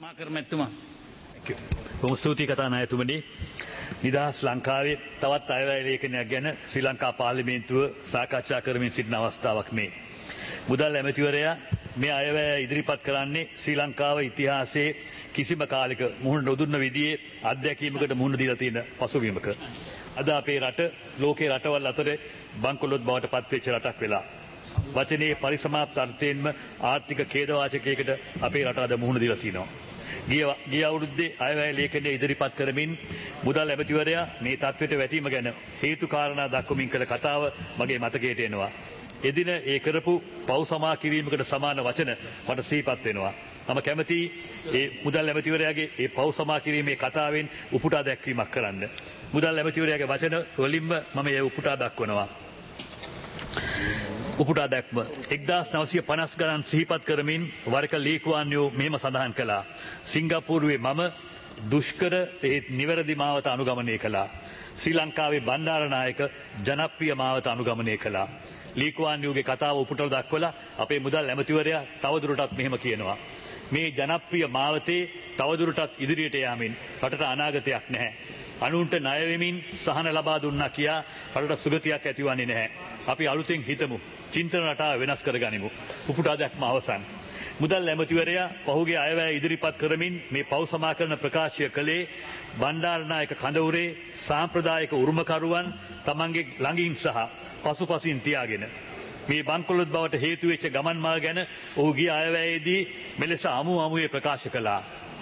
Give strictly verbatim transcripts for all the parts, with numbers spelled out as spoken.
Marker මැතිතුමා. බොහොම ස්තුතියි කතානායකතුමනි. නිදහස් ලංකාවේ තවත් අයවැය ලේඛනයක් ගැන ශ්‍රී ලංකා පාර්ලිමේන්තුව සාකච්ඡා කරමින් සිටින අවස්ථාවක් මේ. මුදල් ඇමතිවරයා මේ අයවැය ඉදිරිපත් කරන්නේ ශ්‍රී ලංකාව ඉතිහාසයේ කිසිම කාලයක මුහුණ නොදුන්න විදිහේ අත්දැකීමකට මුහුණ දීලා තියෙන පසුබිමක. අද අපේ රට ලෝකේ රටවල් අතර බංකොලොත් බවට පත්වෙච්ච රටක් වෙලා. වචනේ පරිසමාප්ත අර්ථයෙන්ම ආර්ථික ඛේදවාචකයකට අපේ රට අද මුහුණ දීලා තිනවා. ගිය ගිය අවුරුද්දේ අයවැය ලේඛනය ඉදිරිපත් කරමින් මුදල් ඇමතිවරයා මේ තත්ත්වයට වැටීම ගැන හේතු කාරණා දක්වමින් කළ කතාව මගේ මතකයට එනවා. එදින ඒ කරපු පව් සමා කිරීමකට සමාන වචන මට සිහිපත් වෙනවා. මම කැමතියි ඒ මුදල් ඇමතිවරයාගේ ඒ පව් සමා කිරීමේ කතාවෙන් උපුටා දැක්වීමක් කරන්න. මුදල් ඇමතිවරයාගේ වචන වලින්ම මම ඒ උපුටා දක්වනවා. උපුටා දැක්ම එක්දාස් නවසිය පනස් ගණන් සිහිපත් කරමින් වරක ලීකුවාන්යෝ මෙහෙම සඳහන් කළා. සිංගප්පූරුවේ මම දුෂ්කර ඒ නිවැරදි මාවත අනුගමනය කළා. ශ්‍රී ලංකාවේ බණ්ඩාරනායක ජනප්‍රිය මාවත අනුගමනය කළා. ලීකුවාන්යෝගේ කතාව උපුටලා දක්වලා අපේ මුදල් ඇමතිවරයා තවදුරටත් මෙහෙම කියනවා. මේ ජනප්‍රිය මාවතේ තවදුරටත් ඉදිරියට යාමින් රටට අනාගතයක් නැහැ. අනුන්ට ණය වෙමින් සහන ලබා දුන්නා කියා රටට සුගතියක් ඇතිවන්නේ නැහැ. අපි අලුතෙන් හිතමු. චින්තන රටාව වෙනස් කරගනිමු. උපුටා දැක්ම අවසන්. මුදල් ඇමතිවරයා පහුගිය අයවැය ඉදිරිපත් කරමින් මේ පව් සමා කරන ප්‍රකාශය කළේ බණ්ඩාරනායක කඳවුරේ සාම්ප්‍රදායික උරුමකරුවන් තමන්ගේ ළඟින් සහ පසුපසින් තියාගෙන මේ බංකොලොත් බවට හේතු වෙච්ච ගමන් මඟ ගැන ඔහු ගිය අයවැයේදී මෙලෙස අමු අමුවේ ප්‍රකාශ කළා.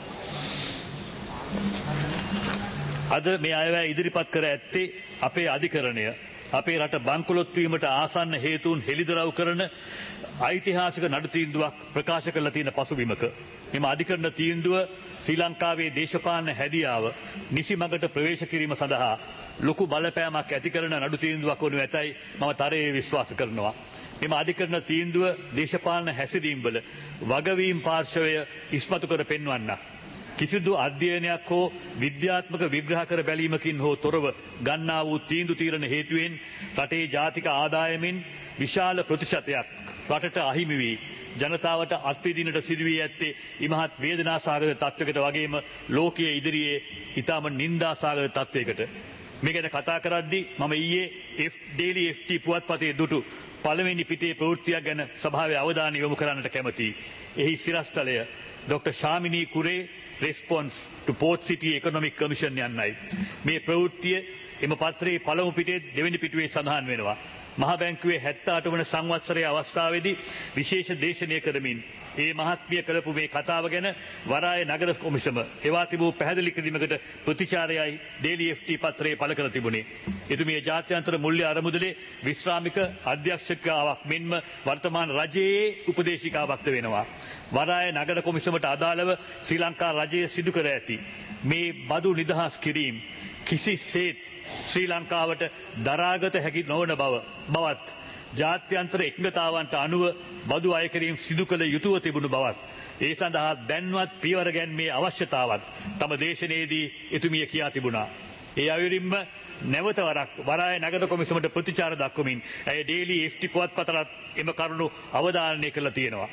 අද මේ අයවැය ඉදිරිපත් කර ඇත්තේ අපේ අධිකරණය අපේ රට බංකොලොත් වීමට ආසන්න හේතුන් හෙළිදරව් කරන ඓතිහාසික නඩු තීන්දුවක් ප්‍රකාශ කරලා තියෙන පසුබිමක මෙම අධිකරණ තීන්දුව ශ්‍රී ලංකාවේ දේශපාලන හැදියාව නිසි මඟට ප්‍රවේශ කිරීම සඳහා ලොකු බලපෑමක් ඇති කරන නඩු තීන්දුවක් වනු ඇතයි මම තරයේ විශ්වාස කරනවා. මෙම අධිකරණ තීන්දුව දේශපාලන හැසිරීම්වල වගවීම් පාර්ශවය ඉස්මතු කර පෙන්වන්නක්. කිසිදු අධ්‍යයනයක් හෝ විද්‍යාත්මක විග්‍රහ කර බැලීමකින් හෝ තොරව ගන්නා වූ තීන්දු තීරණ හේතුවෙන් රටේ ජාතික ආදායමින් විශාල ප්‍රතිශතයක් රටට අහිමි වී ජනතාවට අත්විඳින්නට සිදුවී ඇත්තේ ඉමහත් වේදනාසහගත තත්වයකට වගේම ලෝකයේ ඉදිරියේ ඊටම නින්දාසහගත තත්වයකට. මේ ගැන කතා කරද්දී මම ඊයේ ඩේලි එෆ් ටී පුවත්පතේ දුටු පළවෙනි පිටේ ප්‍රවෘත්තියක් ගැන සභාවේ අවධානය යොමු කරන්නට කැමැතියි. එහි සිරස්තලය doctor Shamini Kure response to Port City Economic Commission යන්නයි. මේ ප්‍රවෘත්තිය එම පත්‍රයේ පළමු පිටේ දෙවෙනි පිටුවේ සඳහන් වෙනවා. මහ බැංකුවේ හැත්තෑ අට වන සංවත්සරයේ අවස්ථාවේදී විශේෂ දේශනය කරමින් ඒ මහත්මිය කළපු මේ කතාව ගැන වරාය නගර කොමිසම එවා තිබූ පැහැදිලි කිරීමකට ප්‍රතිචාරයයි ඩේලි එෆ් ටී පත්‍රයේ පළ කර තිබුණේ. එතුමිය ජාත්‍යන්තර මුල්‍ය අරමුදලේ විශ්‍රාමික අධ්‍යක්ෂකාවක් මෙන්ම වර්තමාන රජයේ උපදේශිකාවක්ද වෙනවා. වරාය නගර කොමිසමට අදාළව ශ්‍රී ලංකා රජය සිදු කර ඇති මේ බදු නිදහස් කිරීම කිසිසේත් ශ්‍රී ලංකාවට දරාගත හැකි නොවන බව බවත් ජාත්‍යන්තර එකඟතාවන්ට අනුව බදු අය කිරීම සිදු කළ යුතුව තිබුණු බවත් ඒ සඳහා දැන්වත් පියවර ගැන්මේ අවශ්‍යතාවත් තම දේශනයේදී එතුමිය කියා තිබුණා. ඒ අයුරින්ම නැවත වරක් වරාය නගර කොමිසමට ප්‍රතිචාර දක්වමින් ඇය ඩේලි එෆ් ටී පුවත්පතට එම කරුණු අවධාරණය කළා තියෙනවා.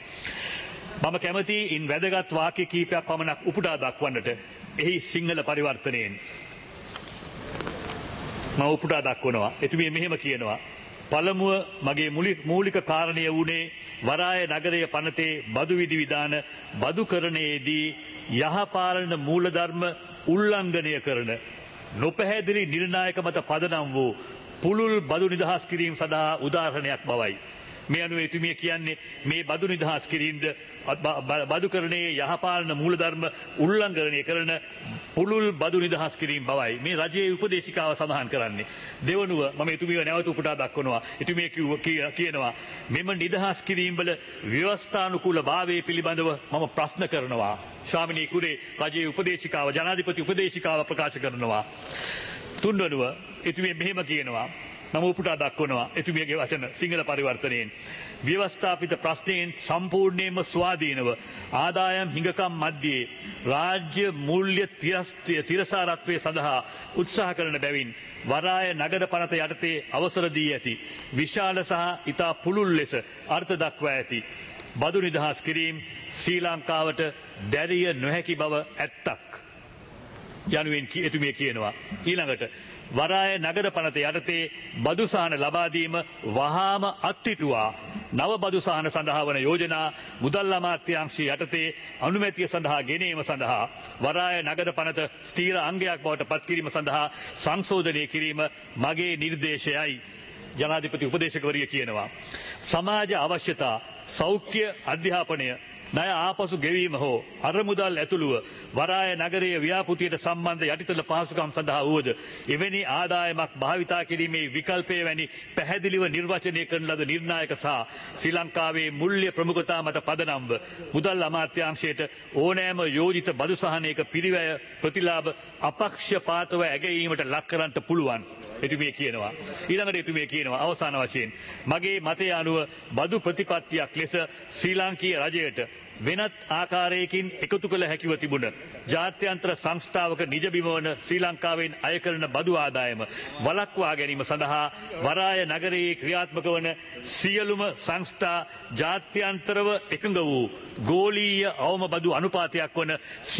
මම කැමති ඉන් වැදගත් වාක්‍ය කීපයක් පමණක් උපුටා දක්වන්නට. එහි සිංහල පරිවර්තනයෙන් මම උපුටා දක්වනවා. එතුමිය මෙහෙම කියනවා. පළමුව මගේ මූලික කාරණය වුණේ වරාය නගරය පනතේ බදු විධි විධාන බදුකරණයේදී යහපාලන මූලධර්ම උල්ලංඝනය කරන නොපැහැදිලි නිර්ණායක මත පදනම් වූ පුළුල් බදු නිදහස් කිරීම සඳහා උදාහරණයක් බවයි. මේ අනුව එතුමිය කියන්නේ මේ බදු නිදහස් කිරීමද බදුකරණයේ යහපාලන මූලධර්ම උල්ලංඝනය කරන පුළුල් බදු නිදහස් කිරීම බවයි මේ රජයේ උපදේශිකාව සඳහන් කරන්නේ. දෙවනුව මම එතුමිය නැවත උපුටා දක්වනවා. එතුමිය කියනවා මෙම නිදහස් කිරීම වල ව්‍යවස්ථානුකූල භාවයේ පිළිබඳව මම ප්‍රශ්න කරනවා. ශාමිනී කුරේ රජයේ උපදේශිකාව ජනාධිපති උපදේශිකාව ප්‍රකාශ කරනවා. තුන්වනුව එතුමිය මෙහෙම කියනවා. මම උපුටා දක්වනවා එතුමියගේ වචන සිංහල පරිවර්තනයෙන්. ව්‍යවස්ථාපිත ප්‍රශ්නයෙන් සම්පූර්ණයෙන්ම ස්වාධීනව ආදායම් හිඟකම් මැද්දේ රාජ්‍ය මූල්‍ය තිරසාරත්වයේ සඳහා උත්සාහ කරන බැවින් වරාය නගර පනත යටතේ අවසර දී ඇති විශාල සහ ඉතා පුළුල් ලෙස අර්ථ දක්වා ඇති බදු නිදහස් කිරීම ශ්‍රී ලංකාවට දැරිය නොහැකි බව ඇත්තක් යනුවෙන් එතුමිය කියනවා. ඊළඟට වරාය නගර පනත යටතේ බදු සහන ලබා දීම වහාම අත්හිටුවා නව බදු සහන සඳහා වන යෝජනා මුදල් අමාත්‍යාංශය යටතේ අනුමැතිය සඳහා ගෙනීම සඳහා වරාය නගර පනත ස්ථීර අංගයක් බවට පත් කිරීම සඳහා සංශෝධනය කිරීම මගේ නිර්දේශයයි. ජනාධිපති උපදේශකවරිය කියනවා. සමාජ අවශ්‍යතා සෞඛ්‍ය අධ්‍යාපනය ණය ආපසු ගෙවීම හෝ අරමුදල් ඇතුළුව වරාය නගරයේ ව්‍යාපෘතියට සම්බන්ධ යටිතල පහසුකම් සඳහා වුවද එවැනි ආදායමක් භාවිතා කිරීමේ විකල්පය වැනි පැහැදිලිව නිර්වචනය කරන ලද නිර්ණායක සහ ශ්‍රී ලංකාවේ මූල්‍ය ප්‍රමුඛතා මත පදනම්ව මුදල් අමාත්‍යාංශයට ඕනෑම යෝජිත බදු සහනයක පිරිවැය ප්‍රතිලාභ අපක්ෂපාතව ඇගයීමට ලක් කරන්නට පුළුවන්. එතුමිය කියනවා. ඊළඟට එතුමිය කියනවා අවසාන වශයෙන් මගේ මතය අනුව බදු ප්‍රතිපත්තියක් ලෙස ශ්‍රී ලාංකීය රජයට වෙනත් ආකාරයකින් එකතු කළ හැකිව තිබුණ ජාත්‍යන්තර සංස්ථාවක නිජබිම වන ශ්‍රී ලංකාවෙන් අය කරන බදු ආදායම වළක්වා ගැනීම සඳහා වරාය නගරයේ ක්‍රියාත්මක වන සියලුම සංස්ථා ජාත්‍යන්තරව එකඟ වූ ගෝලීය අවම බදු අනුපාතයක් වන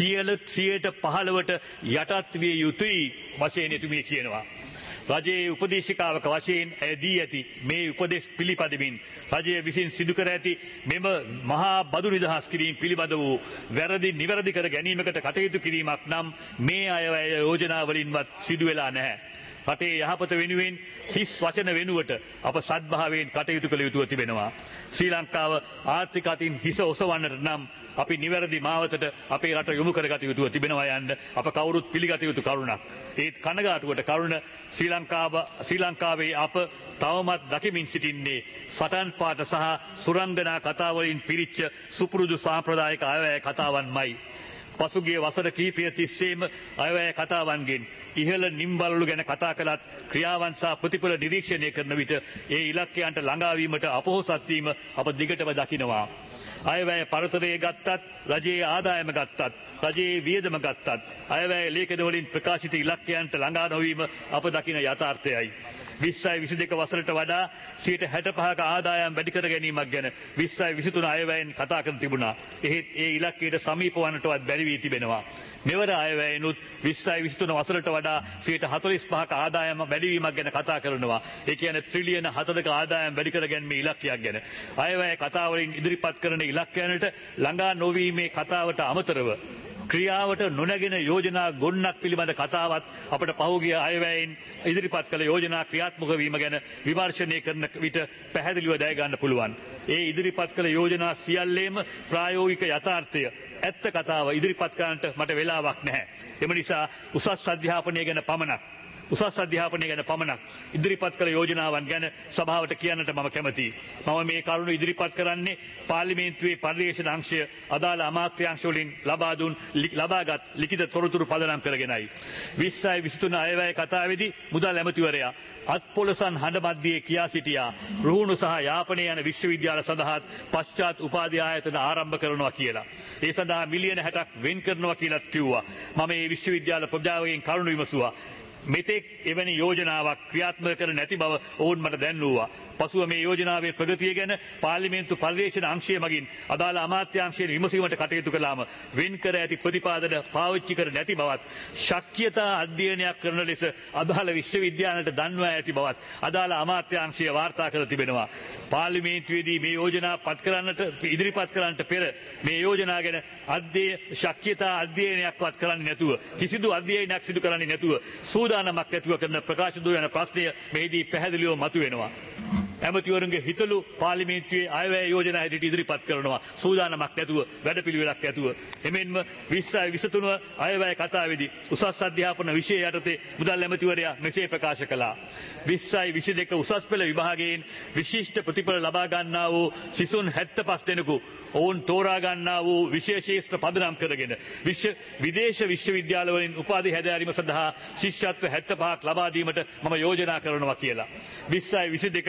සියයට පහළවට යටත් විය යුතුයි වශයෙන් එතුමිය කියනවා. රජයේ උපදේශිකාවක වශයෙන් ඇය දී ඇති මේ උපදෙස් පිළිපදමින් රජය විසින් සිදු කර ඇති මෙම මහා බදු නිදහස් කිරීම පිළිබඳ වූ වැරදි නිවැරදි කර ගැනීමකට කටයුතු කිරීමක් නම් මේ අයවැය යෝජනාවලින්වත් සිදු වෙලා නැහැ. රටේ යහපත වෙනුවෙන් හිස් වචන වෙනුවට අප සද්භාවයෙන් කටයුතු කළ යුතුව තිබෙනවා. ශ්‍රී ලංකාව ආර්ථික අතින් හිස ඔසවන්නට නම් අපි නිවැරදි මාවතට අපේ රට යොමු කරගත යුතුව තිබෙනවා යන්න අප කවුරුත් පිළිගත යුතු කරුණක්. ඒත් කනගාටුවට කරුණ ශ්‍රී ලංකාව ශ්‍රී ලංකාවේ අප තවමත් දකිමින් සිටින්නේ සටන් පාට සහ සුරංගනා කතාවලින් පිරිච්ච සුපුරුදු සාම්ප්‍රදායික අයවැය කතාවන්මයි. පසුගිය වසර කිහිපය තිස්සේම අයවැය කතාවන්ගෙන් ඉහළ නිම්බලලු ගැන කතා කළත් ක්‍රියාවන් සහ ප්‍රතිඵල නිරීක්ෂණය කරන විට ඒ ඉලක්කයන්ට ළඟාවීමට අපොහොසත් වීම අප දිගටම දකිනවා. අයවැය පරතරය ගත්තත් රජයේ ආදායම ගත්තත් රජයේ වියදම ගත්තත් අයවැය ලේඛන වලින් ප්‍රකාශිත ඉලක්කයන්ට ළඟා නොවීම අප දකින යථාර්ථයයි. විස්සයි විසි දෙක වසරට වඩා සියයට හැට පහක ආදායම් වැඩි කර ගැනීමක් ගැන විස්සයි විසි තුන අයවැයෙන් කතා කර තිබුණා. එහෙත් ඒ ඉලක්කයට සමීප වන්නටවත් බැරි වී තිබෙනවා. මෙවර අයවැයෙනුත් විස්සයි විසි තුන වසරට වඩා සියයට හතළිස් පහක ආදායම වැඩිවීමක් ගැන කතා කරනවා. ඒ කියන්නේ ත්‍රිලියන හතරක ආදායම් වැඩි කර ගැනීමේ ඉලක්කයක් ගැන. අයවැය කතාවලින් ඉදිරිපත් කරන ඉලක්කයන්ට ළඟා නොවීමේ කතාවට අමතරව ක්‍රියාවට නොනැගෙන යෝජනා ගොන්නක් පිළිබඳ කතාවත් අපට පහුගිය අයවැයෙන් ඉදිරිපත් කළ යෝජනා ක්‍රියාත්මක වීම ගැන විමර්ශනය කරන විට පැහැදිලිව දැය ගන්න පුළුවන්. ඒ ඉදිරිපත් කළ යෝජනා සියල්ලේම ප්‍රායෝගික යථාර්ථය ඇත්ත කතාව ඉදිරිපත් කරන්නට මට වෙලාවක් නැහැ. එම නිසා උසස් අධ්‍යාපනය ගැන පමණක් උසස් අධ්‍යාපනය ගැන පමණක් ඉදිරිපත් කළ යෝජනාවන් ගැන සභාවට කියන්නට මම කැමතියි. මම මේ කරුණු ඉදිරිපත් කරන්නේ පාර්ලිමේන්තුවේ පර්යේෂණ අංශය අදාළ අමාත්‍යාංශ වලින් ලබා දුන් ලබාගත් ලිඛිත තොරතුරු පදනම් කරගෙනයි. විස්සයි විසි තුන අයවැය කතාවේදී මුදල් ඇමතිවරයා අත්පොලසන් හඬ මැද්දේ කියා සිටියා රුහුණු සහ යාපනය යන විශ්වවිද්‍යාල සඳහාත් පශ්චාත් උපාධි ආයතන ආරම්භ කරනවා කියලා. ඒ සඳහා මිලියන හැටක් වෙන් කරනවා කියලාත් කිව්වා. මම මේ විශ්වවිද්‍යාල ප්‍රජාවගෙන් කරුණු විමසුවා. මෙතෙක් එවැනි යෝජනාවක් ක්‍රියාත්මක කර නැති බව ඔවුන් මට දැන්වුවා. පසුව මේ යෝජනාවේ ප්‍රගතිය ගැන පාර්ලිමේන්තු පර්යේෂණ අංශය මගින් අදාළ අමාත්‍යාංශයෙන් විමසීමට කටයුතු කළාම වෙන් කර ඇති ප්‍රතිපාදන පාවිච්චි කර නැති බවත් ශක්්‍යතා අධ්‍යයනයක් කරන ලෙස අදාළ විශ්වවිද්‍යාලයට දන්වා ඇති බවත් අදාළ අමාත්‍යාංශය වාර්තා කර තිබෙනවා. පාර්ලිමේන්තුවේදී මේ යෝජනා පත් කරන්නට ඉදිරිපත් කරන්නට පෙර මේ යෝජනා ගැන අධ්‍යය ශක්්‍යතා අධ්‍යයනයක්වත් කරන්නේ නැතුව කිසිදු අධ්‍යයනයක් සිදු කරන්නේ නැතුව සූදානමක් ඇතුව කරන ප්‍රකාශ දෝ යන ප්‍රශ්නය මෙහිදී පැහැදිලිව මතුවෙනවා. ඇමතිවරුන්ගේ හිතලු පාර්ලිමේන්තුවේ අයවැය යෝජනා හැටියට ඉදිරිපත් කරනවා සූදානමක් නැතුව වැඩපිළිවෙලක් ඇතුව. එමෙන්ම විස්සයි විසි තුන අයවැය කතාවේදී උසස් අධ්‍යාපන විෂය යටතේ මුදල් ඇමතිවරයා මෙසේ ප්‍රකාශ කළා. විස්සයි විසි දෙක උසස් පෙළ විභාගයෙන් විශිෂ්ට ප්‍රතිඵල ලබා ගන්නා වූ සිසුන් හැත්තෑ පහ දෙනෙකු ඔවුන් තෝරා ගන්නා වූ විශේෂ ශාස්ත්‍ර පදනම් කරගෙන විශ්ව විදේශ විශ්වවිද්‍යාලවලින් උපාධි හැදෑරීම සඳහා ශිෂ්‍යත්ව හැත්තෑ පහක් ලබා දීමට මම යෝජනා කරනවා කියලා. විස්සයි විසි දෙක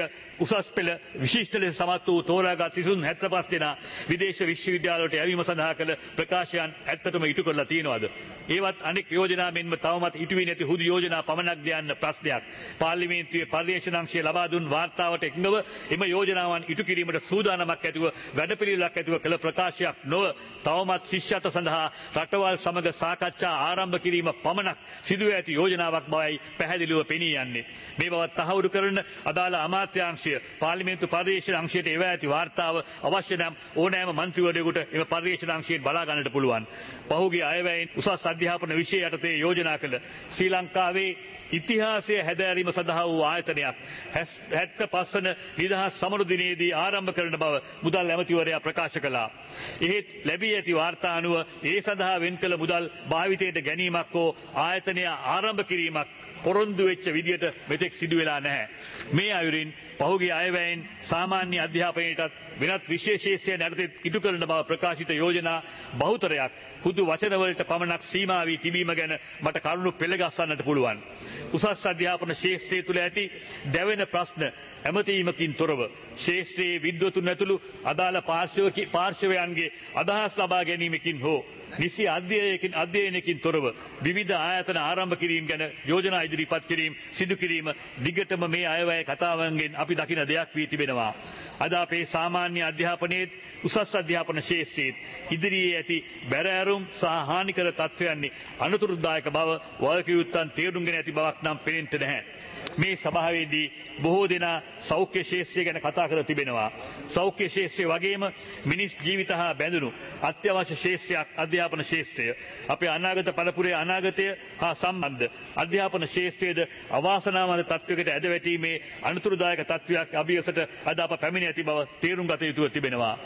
උසස් පෙළ විශිෂ්ට ලෙස සමත් වූ තෝරාගත් සිසුන් හැත්තෑ පහ දෙනා විදේශ විශ්වවිද්‍යාලවලට යැවීම සඳහා කළ ප්‍රකාශයන් ඇත්තටම ඉටු කරලා තියෙනවද? ඒවත් අනෙක් යෝජනා මෙන්ම තවමත් ඉටු වී නැති හුදු යෝජනා පමණක් දයන්න ප්‍රශ්නයක්. පාර්ලිමේන්තුවේ පර්යේෂණ අංශය ලබා දුන් වාර්තාවට එක්නව එම යෝජනාවන් ඉටු කිරීමට සූදානමක් ඇතිව වැඩපිළිවෙලක් ඇතිව කළ ප්‍රකාශයක් නොව තවමත් ශිෂ්‍යත්ව සඳහා රටවල් සමග සාකච්ඡා ආරම්භ කිරීම පමණක් සිදුව ඇති යෝජනාවක් බවයි පැහැදිලිව පෙනී යන්නේ. මේ බවත් තහවුරු කරන අදාළ අමාත්‍යාංශය පාර්ලිමේන්තු පර්යේෂණ අංශයට එව ඇති වාර්තාව අවශ්‍ය නම් ඕනෑම මන්ත්‍රීවරයෙකුට එම පර්යේෂණ අංශයෙන් බලා ගන්නට පුළුවන්. පහුගිය අයවැයෙන් උසස් අධ්‍යාපන විෂය යටතේ යෝජනා කළ ශ්‍රී ලංකාවේ ඉතිහාසය හැදෑරීම සඳහා වූ ආයතනයක් හැත්තෑ පහ වන නිදහස් සමරු දිනයේදී ආරම්භ කරන බව මුදල් ඇමතිවරයා ප්‍රකාශ කළා. එහෙත් ලැබී ඇති වාර්තා අනුව ඒ සඳහා වෙන් කළ මුදල් භාවිතයට ගැනීමක් හෝ ආයතනය ආරම්භ කිරීමක් පොරොන්දු වෙච්ච විදියට මෙතෙක් සිදු වෙලා නැහැ. මේ අයුරින් පහුගිය අයවැයෙන් සාමාන්‍ය අධ්‍යාපනයටත් වෙනත් විශේෂේෂයන් යටතේ ඉටු කරන බව ප්‍රකාශිත යෝජනා බහුතරයක් හුදු වචනවලට පමණක් සීමා වී තිබීම ගැන මට කරුණු පෙළගස්සන්නට පුළුවන්. උසස් අධ්‍යාපන ශාස්ත්‍රය තුළ ඇති දැවෙන ප්‍රශ්න ඇමතීමකින් තොරව ශාස්ත්‍රයේ විද්වතුන් ඇතුළු අදාළ පාර්ශවයන්ගේ අදහස් ලබා ගැනීමකින් හෝ නිසි අධ්‍යයනයකින් අධ්‍යයනයකින් තොරව විවිධ ආයතන ආරම්භ කිරීම ගැන යෝජනා ඉදිරිපත් කිරීම සිදු කිරීම දිගටම මේ අයවැය කතාවන්ගෙන් අපි දකින දෙයක් වී තිබෙනවා. අද අපේ සාමාන්‍ය අධ්‍යාපනයේත් උසස් අධ්‍යාපන ශාස්ත්‍රයේත් ඉදිරියේ ඇති බැරෑරුම් සහ හානිකර තත්ත්වයන් අනුතුරුදායක බව වගකියුත්තන් තේරුම්ගෙන ඇති බවක් නම් පෙනෙන්න නැහැ. මේ සභාවේදී බොහෝ දෙනා සෞඛ්‍ය ශාස්ත්‍රය ගැන කතා කර තිබෙනවා. සෞඛ්‍ය ශාස්ත්‍රය වගේම මිනිස් ජීවිත හා බැඳුණු අත්‍යවශ්‍ය ශාස්ත්‍රයක් අධ්‍යාපන ශාස්ත්‍රය. අපේ අනාගත පරපුරේ අනාගතය හා සම්බන්ධ අධ්‍යාපන ශාස්ත්‍රයේද අවාසනාවන්ත තත්වයකට ඇද වැටීමේ අනුතුරුදායක තත්වයක් අභියසට අද අප පැමිණ ඇති බව තේරුම් ගත යුතුව තිබෙනවා.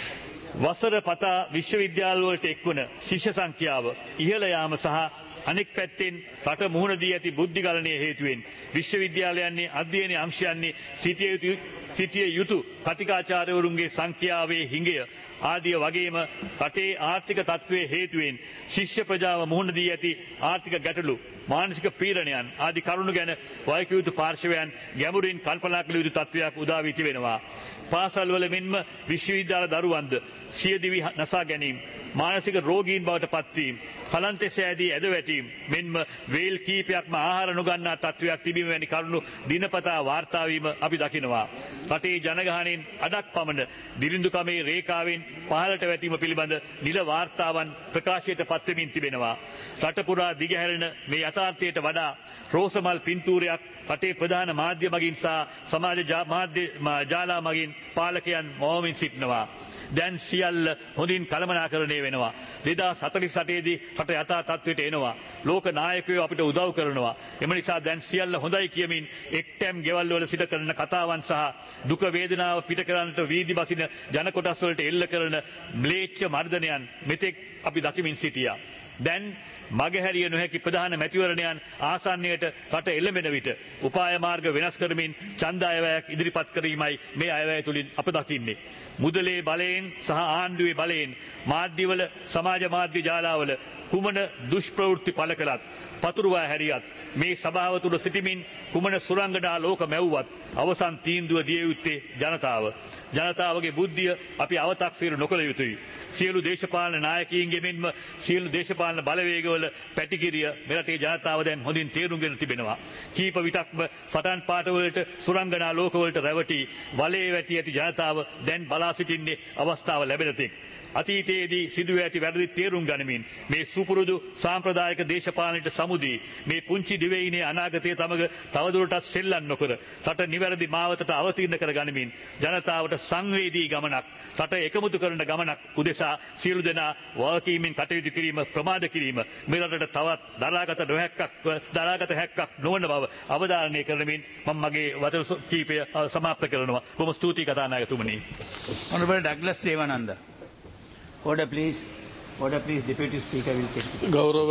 වසර පතා විශ්වවිද්‍යාලවලට එක්වන ශිෂ්‍ය සංඛ්‍යාව ඉහළ යාම සහ අනෙක් පැත්තෙන් රට මුහුණ දී ඇති බුද්ධිගලණය හේතුවෙන් විශ්වවිද්‍යාලයන්නේ අධ්‍යයන අංශයන්නේ සිටිය යුතු සිටිය යුතු කතිකාචාර්යවරුන්ගේ සංඛ්‍යාවේ හිඟය ආදිය වගේම රටේ ආර්ථික තත්ත්වයේ හේතුවෙන් ශිෂ්‍ය ප්‍රජාව මුහුණ දී ඇති ආර්ථික ගැටලු මානසික පීඩනයන් ආදී කරුණු ගැන වෛද්‍ය යුතු පාර්ශවයන් ගැඹුරින් කල්පනා කළ යුතු තත්ත්වයක් උදා වී තිබෙනවා. පාසල්වල මෙන්ම විශ්වවිද්‍යාල දරුවන්ද සියදිවි නසා ගැනීම මානසික රෝගීන් බවට පත්වීම කලන්තේ සෑදී ඇද වැටීම මෙන්ම වේල් කීපයක්ම ආහාර නොගන්නා තත්ත්වයක් තිබීම වැනි කරුණු දිනපතා වාර්තා වීම අපි දකිනවා. රටේ ජනගහනයෙන් අඩක් පමණ දිරිඳුකමේ රේඛාවෙන් පහළට වැටීම පිළිබඳ නිල වාර්තාවන් ප්‍රකාශයට පත්වෙමින් තිබෙනවා. රට පුරා දිගහැරෙන මේ යථාර්ථයට වඩා රෝසමල් පින්තූරයක් රටේ ප්‍රධාන මාධ්‍ය මගින් සහ සමාජ මාධ්‍ය ජාලා මගින් පාලකයන් මෝමින් සිටිනවා. දැන් සියල්ල හොඳින් කළමනාකරණය වෙනවා. දෙදාස් හතළිස් අටේ දී රට යථා තත්ත්වයට එනවා. ලෝක නායකයෝ අපිට උදව් කරනවා. එම නිසා දැන් සියල්ල හොඳයි කියමින් එක්ටැම් ගෙවල් වල සිට කරන කතාවන් සහ දුක වේදනාව පිට කරන්නට වීදි බසින ජන කොටස් වලට එල්ල කරන ම්ලේච්ඡ මර්ධනයන් මෙතෙක් අපි දකිමින් සිටියා. දැන් මගහැරිය නොහැකි ප්‍රධාන මැතිවරණයන් ආසන්නයට රට එළඹෙන විට උපාය මාර්ග වෙනස් කරමින් ඡන්ද අයවැයක් ඉදිරිපත් කිරීමයි මේ අයවැය තුලින් අප දකින්නේ. මුදලේ බලයෙන් සහ ආණ්ඩුවේ බලයෙන් මාධ්‍යවල සමාජ මාධ්‍ය ජාලාවල කුමන දුෂ්ප්‍රවෘත්ති පළ කළත් පතුරුවා හැරියත් මේ සභාව තුළ සිටිමින් කුමන සුරංගනා ලෝක මැව්වත් අවසන් තීන්දුව දිය යුත්තේ ජනතාව. ජනතාවගේ බුද්ධිය අපි අව탁සීරු නොකළ යුතුයි. සියලු දේශපාලන නායකයින්ගේ මෙන්ම සියලු දේශපාලන බලවේගවල පැටිකිරිය මෙරටේ ජනතාව දැන් හොඳින් තේරුම්ගෙන තිබෙනවා. කීප විටක්ම සටන් පාටවලට සුරංගනා ලෝකවලට රැවටි වලේ වැටි ඇති ජනතාව දැන් බලා සිටින්නේ අවස්ථාව ලැබෙන තෙක්. අතීතයේදී සිදුව ඇති වැරදි තේරුම් ගනිමින් මේ සුපුරුදු සාම්ප්‍රදායික දේශපාලනයට සමුදී මේ පුංචි දිවයිනේ අනාගතය තමග තවදුරටත් සෙල්ලම් නොකර රට නිවැරදි මාවතට අවතීර්ණ කර ගනිමින් ජනතාවට සංවේදී ගමනක් රට එකමුතු කරන ගමනක් උදෙසා සියලු දෙනා වගකීමෙන් කටයුතු කිරීම ප්‍රමාද කිරීම මේ රටට තවත් දරාගත නොහැක්කක් දරාගත හැක්කක් නොවන බව අවධාරණය කරමින් මම මගේ වචන කීපය සමාප්ත කරනවා. බොහොම ස්තුතියි කතානායකතුමනි. Honorable Douglas Devananda. Order please. Order please. Deputy Speaker will check. ගෞරව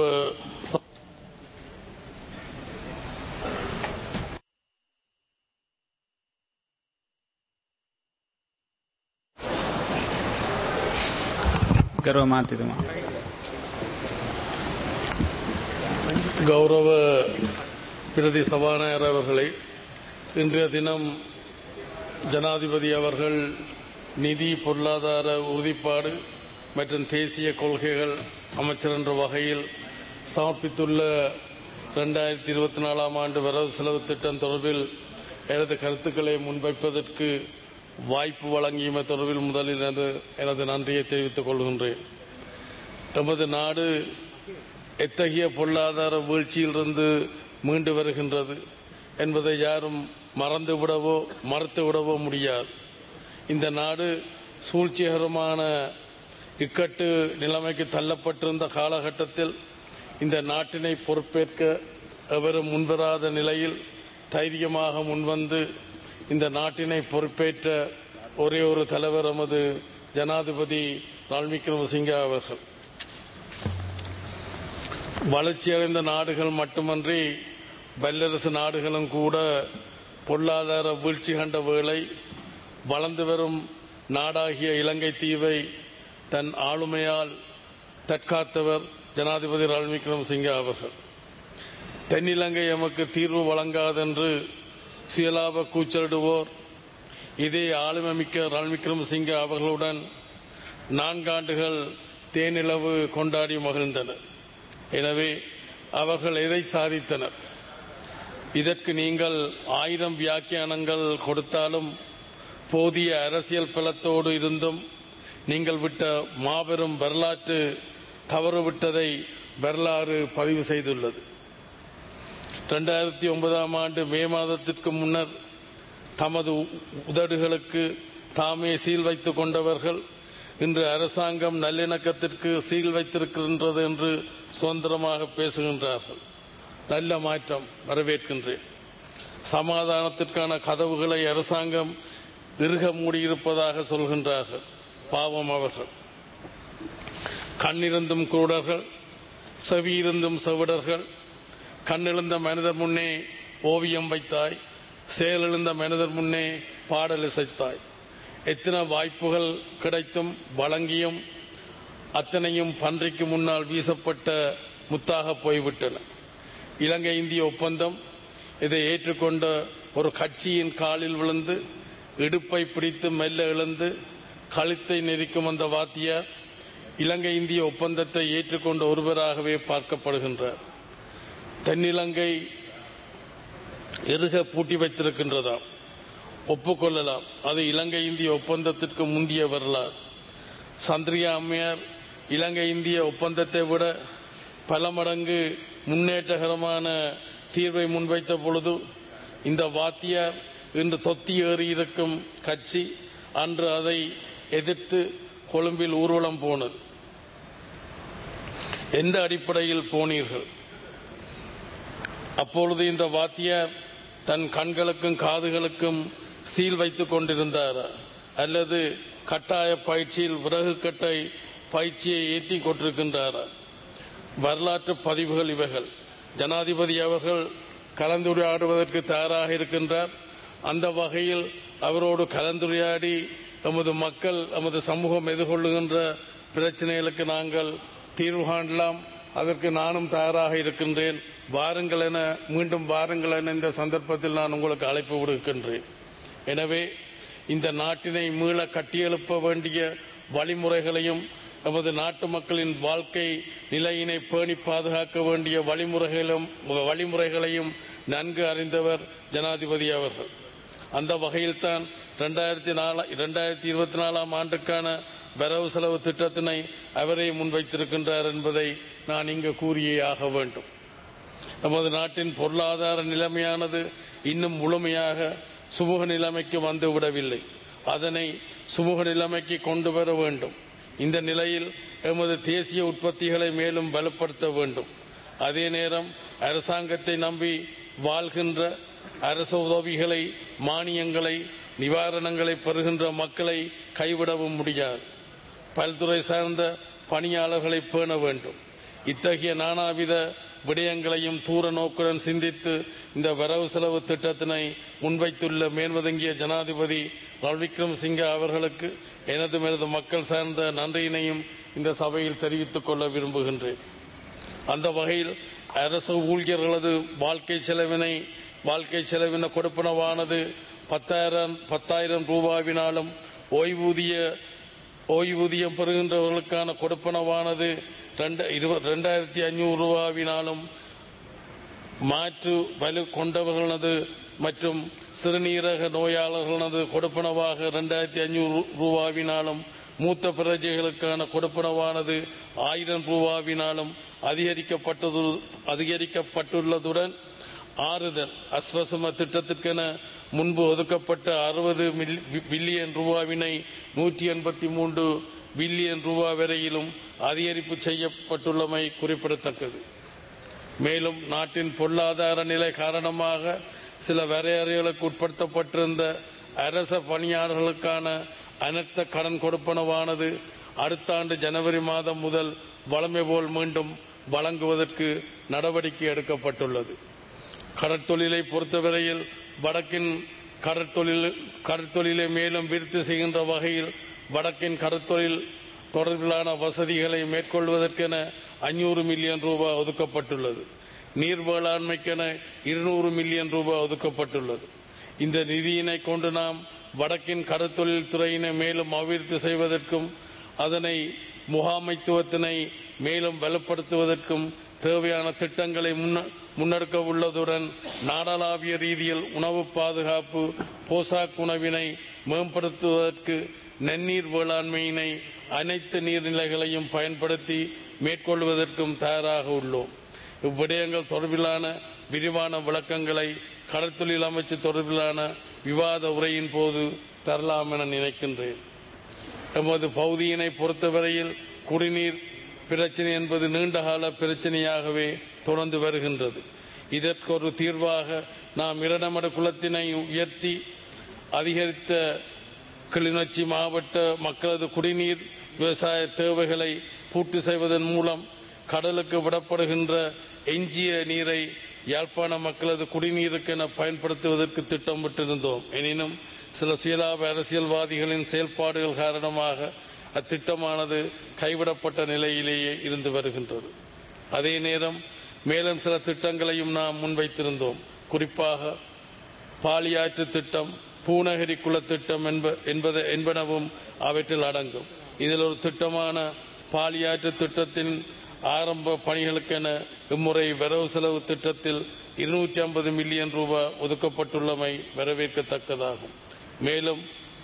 ගෞරව මන්ත්‍රීතුමා. கௌரவ பிரதி சபாநாயகர் அவர்களை இன்றைய தினம் ஜனாதிபதி அவர்கள் நிதி பொருளாதார உறுதிப்பாடு மற்றும் தேசிய கொள்கைகள் அமைச்சர் என்ற வகையில் சமர்ப்பித்துள்ள இரண்டாயிரத்தி இருபத்தி நாலாம் ஆண்டு வரவு செலவு திட்டம் தொடர்பில் எனது கருத்துக்களை முன்வைப்பதற்கு வாய்ப்பு வழங்கியமை தொடர்பில் முதலில் எனது எனது நன்றியை தெரிவித்துக் கொள்கின்றேன். எமது நாடு எத்தகைய பொருளாதார வீழ்ச்சியிலிருந்து மீண்டு வருகின்றது என்பதை யாரும் மறந்துவிடவோ மறுத்துவிடவோ முடியாது. இந்த நாடு சூழ்ச்சிகரமான இக்கட்டு நிலைமைக்கு தள்ளப்பட்டிருந்த காலகட்டத்தில் இந்த நாட்டினை பொறுப்பேற்க எவரும் முன்வராத நிலையில் தைரியமாக முன்வந்து இந்த நாட்டினை பொறுப்பேற்ற ஒரே ஒரு தலைவர் எமது ஜனாதிபதி ரணில் விக்ரமசிங்கே அவர்கள். வளர்ச்சியடைந்த நாடுகள் மட்டுமன்றி வல்லரசு நாடுகளும் கூட பொருளாதார வீழ்ச்சி கண்ட வேளை வளர்ந்து வரும் நாடாகிய இலங்கை தீவை தன் ஆளுமையால் தற்காத்தவர் ஜனாதிபதி ரணில் விக்ரமசிங்கே அவர்கள். தென்னிலங்கை எமக்கு தீர்வு வழங்காதென்று சுயலாப கூச்சலிடுவோர் இதே ஆளுமை மிக்க ரணில் விக்ரமசிங்கே அவர்களுடன் நான்காண்டுகள் தேனிலவு கொண்டாடி மகிழ்ந்தனர். எனவே அவர்கள் எதை சாதித்தனர்? இதற்கு நீங்கள் ஆயிரம் வியாக்கியானங்கள் கொடுத்தாலும் போதிய அரசியல் பலத்தோடு இருந்தும் நீங்கள் விட்ட மாபெரும் வரலாற்று தவறு விட்டதை வரலாறு பதிவு செய்துள்ளது. இரண்டாயிரத்தி ஒன்பதாம் ஆண்டு மே மாதத்திற்கு முன்னர் தமது உதடுகளுக்கு தாமே சீல் வைத்துக் கொண்டவர்கள் இன்று அரசாங்கம் நல்லிணக்கத்திற்கு சீல் வைத்திருக்கின்றது என்று சுதந்திரமாக பேசுகின்றார்கள். நல்ல மாற்றம், வரவேற்கின்றேன். சமாதானத்திற்கான கதவுகளை அரசாங்கம் இறுக மூடியிருப்பதாக சொல்கின்றார்கள். பாவம் அவர்கள். கண்ணிருந்தும் குருடர்கள், செவியிருந்தும் செவிடர்கள். கண்ணிழந்த மனிதர் முன்னே ஓவியம் வைத்தாய், செயலெழுந்த மனிதர் முன்னே பாடல் இசைத்தாய். எத்தனை வாய்ப்புகள் கிடைத்தும் வழங்கியும் அத்தனையும் பன்றிக்கு முன்னால் வீசப்பட்ட முத்தாக போய்விட்டன. இலங்கை இந்திய ஒப்பந்தம் இதை ஏற்றுக்கொண்ட ஒரு கட்சியின் காலில் விழுந்து இடுப்பை பிடித்து மெல்ல இழந்து கழுத்தை நெரிக்கும் அந்த வாத்தியார் இலங்கை இந்திய ஒப்பந்தத்தை ஏற்றுக்கொண்ட ஒருவராகவே பார்க்கப்படுகின்றார். தென்னிலங்கை இறுக பூட்டி வைத்திருக்கின்றதாம், ஒப்புக்கொள்ளலாம். அது இலங்கை இந்திய ஒப்பந்தத்திற்கு முந்திய வரலாறு. சந்திரியா அம்மையார் இலங்கை இந்திய ஒப்பந்தத்தை விட பல மடங்கு முன்னேற்றகரமான தீர்வை முன்வைத்த பொழுது இந்த வாத்தியார் இன்று தொத்தி ஏறி இருக்கும் கட்சி அன்று அதை எதிர்த்து கொழும்பில் ஊர்வலம் போனது. எந்த அடிப்படையில் போனீர்கள்? அப்பொழுது இந்த வாத்தியார் தன் கண்களுக்கும் காதுகளுக்கும் சீல் வைத்துக் கொண்டிருந்தாரா அல்லது கட்டாய பயிற்சியில் விறகு கட்டை பயிற்சியை ஏற்றி கொண்டிருக்கின்றாரா? வரலாற்று பதிவுகள் இவைகள். ஜனாதிபதி அவர்கள் கலந்துரையாடுவதற்கு தயாராக இருக்கின்றார். அந்த வகையில் அவரோடு கலந்துரையாடி நமது மக்கள் நமது சமூகம் எதிர்கொள்ளுகின்ற பிரச்சனைகளுக்கு நாங்கள் தீர்வு காணலாம். அதற்கு நானும் தயாராக இருக்கின்றேன். வாருங்கள் என மீண்டும் வாருங்கள் என இந்த சந்தர்ப்பத்தில் நான் உங்களுக்கு அழைப்பு விடுக்கின்றேன். எனவே இந்த நாட்டினை மீள கட்டியெழுப்ப வேண்டிய வழிமுறைகளையும் நமது நாட்டு மக்களின் வாழ்க்கை நிலையினை பேணி பாதுகாக்க வேண்டிய வழிமுறைகளும் வழிமுறைகளையும் நன்கு அறிந்தவர் ஜனாதிபதி அவர்கள். அந்த வகையில்தான் இரண்டாயிரத்தி நாலு இரண்டாயிரத்தி இருபத்தி நாலாம் ஆண்டுக்கான வரவு செலவு திட்டத்தினை அவரே முன்வைத்திருக்கின்றார் என்பதை நான் இங்கு கூறியே ஆக வேண்டும். நமது நாட்டின் பொருளாதார நிலைமையானது இன்னும் முழுமையாக சுமூக நிலைமைக்கு வந்துவிடவில்லை. அதனை சுமூக நிலைமைக்கு கொண்டு வர வேண்டும். இந்த நிலையில் எமது தேசிய உற்பத்திகளை மேலும் வலுப்படுத்த வேண்டும். அதே நேரம் அரசாங்கத்தை நம்பி வாழ்கின்ற அரசு உதவிகளை, மானியங்களை, நிவாரணங்களை பெறுகின்ற மக்களை கைவிடவும் முடியாது. பல்துறை சார்ந்த பணியாளர்களை பேண வேண்டும். இத்தகைய நானாவித விடயங்களையும் தூர நோக்குடன் சிந்தித்து இந்த வரவு செலவு திட்டத்தினை முன்வைத்துள்ள மேன்மதங்கிய ஜனாதிபதி ரணில் விக்ரமசிங்கே அவர்களுக்கு எனது எனது மக்கள் சார்ந்த நன்றியினையும் இந்த சபையில் தெரிவித்துக் கொள்ள விரும்புகின்றேன். அந்த வகையில் அரசு ஊழியர்களது வாழ்க்கை செலவினை வாழ்க்கை செலவின கொடுப்பனவானது பத்தாயிரம் பத்தாயிரம் ரூபாவினாலும் ஓய்வூதிய ஓய்வூதியம் பெறுகின்றவர்களுக்கான கொடுப்பனவானது இரண்டாயிரத்தி ஐநூறு ரூபாவினாலும் மாற்று வலு கொண்டவர்களது மற்றும் சிறுநீரக நோயாளர்களது கொடுப்பனவாக இரண்டாயிரத்தி ஐநூறு ரூபாவினாலும் மூத்த பிரஜைகளுக்கான கொடுப்பனவானது ஆயிரம் ரூபாவினாலும் அதிகரிக்கப்பட்டது அதிகரிக்கப்பட்டுள்ளதுடன் ஆறுதல் அஸ்வசம திட்டத்திற்கென முன்பு ஒதுக்கப்பட்ட அறுபது பில்லியன் ரூபாவினை நூற்றி எண்பத்தி மூன்று பில்லியன் ரூபாய் வரையிலும் அதிகரிப்பு செய்யப்பட்டுள்ளமை குறிப்பிடத்தக்கது. மேலும் நாட்டின் பொருளாதார நிலை காரணமாக சில வரையறைகளுக்கு உட்படுத்தப்பட்டிருந்த அரச பணியாளர்களுக்கான அனர்த்த கடன் கொடுப்பனவானது அடுத்த ஆண்டு ஜனவரி மாதம் முதல் வழமை போல் மீண்டும் வழங்குவதற்கு நடவடிக்கை எடுக்கப்பட்டுள்ளது. கடற்தொழிலை பொறுத்தவரையில் வடக்கின் கடற்தொழில் கடற்தொழிலை மேலும் விருத்தி செய்கின்ற வகையில் வடக்கின் கடற்தொழில் தொடர்பிலான வசதிகளை மேற்கொள்வதற்கென ஐநூறு மில்லியன் ரூபாய் ஒதுக்கப்பட்டுள்ளது. நீர் வேளாண்மைக்கென இருநூறு மில்லியன் ரூபாய் ஒதுக்கப்பட்டுள்ளது. இந்த நிதியினை கொண்டு நாம் வடக்கின் கடற்தொழில் துறையினை மேலும் அபிவிருத்தி செய்வதற்கும் அதனை முகாமைத்துவத்தினை மேலும் வலுப்படுத்துவதற்கும் தேவையான திட்டங்களை முன்னெடுக்க உள்ளதுடன் நாடளாவிய ரீதியில் உணவு பாதுகாப்பு போசாக் உணவினை மேம்படுத்துவதற்கு நன்னீர் வேளாண்மையினை அனைத்து நீர்நிலைகளையும் பயன்படுத்தி மேற்கொள்வதற்கும் தயாராக உள்ளோம். இவ்விடயங்கள் தொடர்பிலான விரிவான விளக்கங்களை கடற்தொழில் அமைச்சு தொடர்பிலான விவாத உரையின் போது தரலாம் என நினைக்கின்றேன். எமது பகுதியினை பொறுத்தவரையில் குடிநீர் பிரச்சனை என்பது நீண்டகால பிரச்சனையாகவே தொடர்ந்து வருகின்றது. இதற்கு ஒரு தீர்வாக நாம் இரண்டமட குளத்தினை உயர்த்தி அதிகரித்த கிளிநொச்சி மாவட்ட மக்களது குடிநீர் விவசாய தேவைகளை பூர்த்தி செய்வதன் மூலம் கடலுக்கு விடப்படுகின்ற எஞ்சிய நீரை யாழ்ப்பாண மக்களது குடிநீருக்கென பயன்படுத்துவதற்கு திட்டமிட்டிருந்தோம். எனினும் சில சுயலாப அரசியல்வாதிகளின் செயல்பாடுகள் காரணமாக அத்திட்டமானது கைவிடப்பட்ட நிலையிலேயே இருந்து வருகின்றது. அதே நேரம் மேலும் சில திட்டங்களையும் நாம் முன்வைத்திருந்தோம். குறிப்பாக பாலியாற்று திட்டம், பூநகரி குள திட்டம் என்பது என்பனவும் அவற்றில் அடங்கும். இதில் ஒரு திட்டமான பாலியாற்று திட்டத்தின் ஆரம்ப பணிகளுக்கென இம்முறை வரவு செலவு திட்டத்தில் இருநூற்றி ஐம்பது மில்லியன் ரூபாய் ஒதுக்கப்பட்டுள்ளமை வரவேற்கத்தக்கதாகும். மேலும்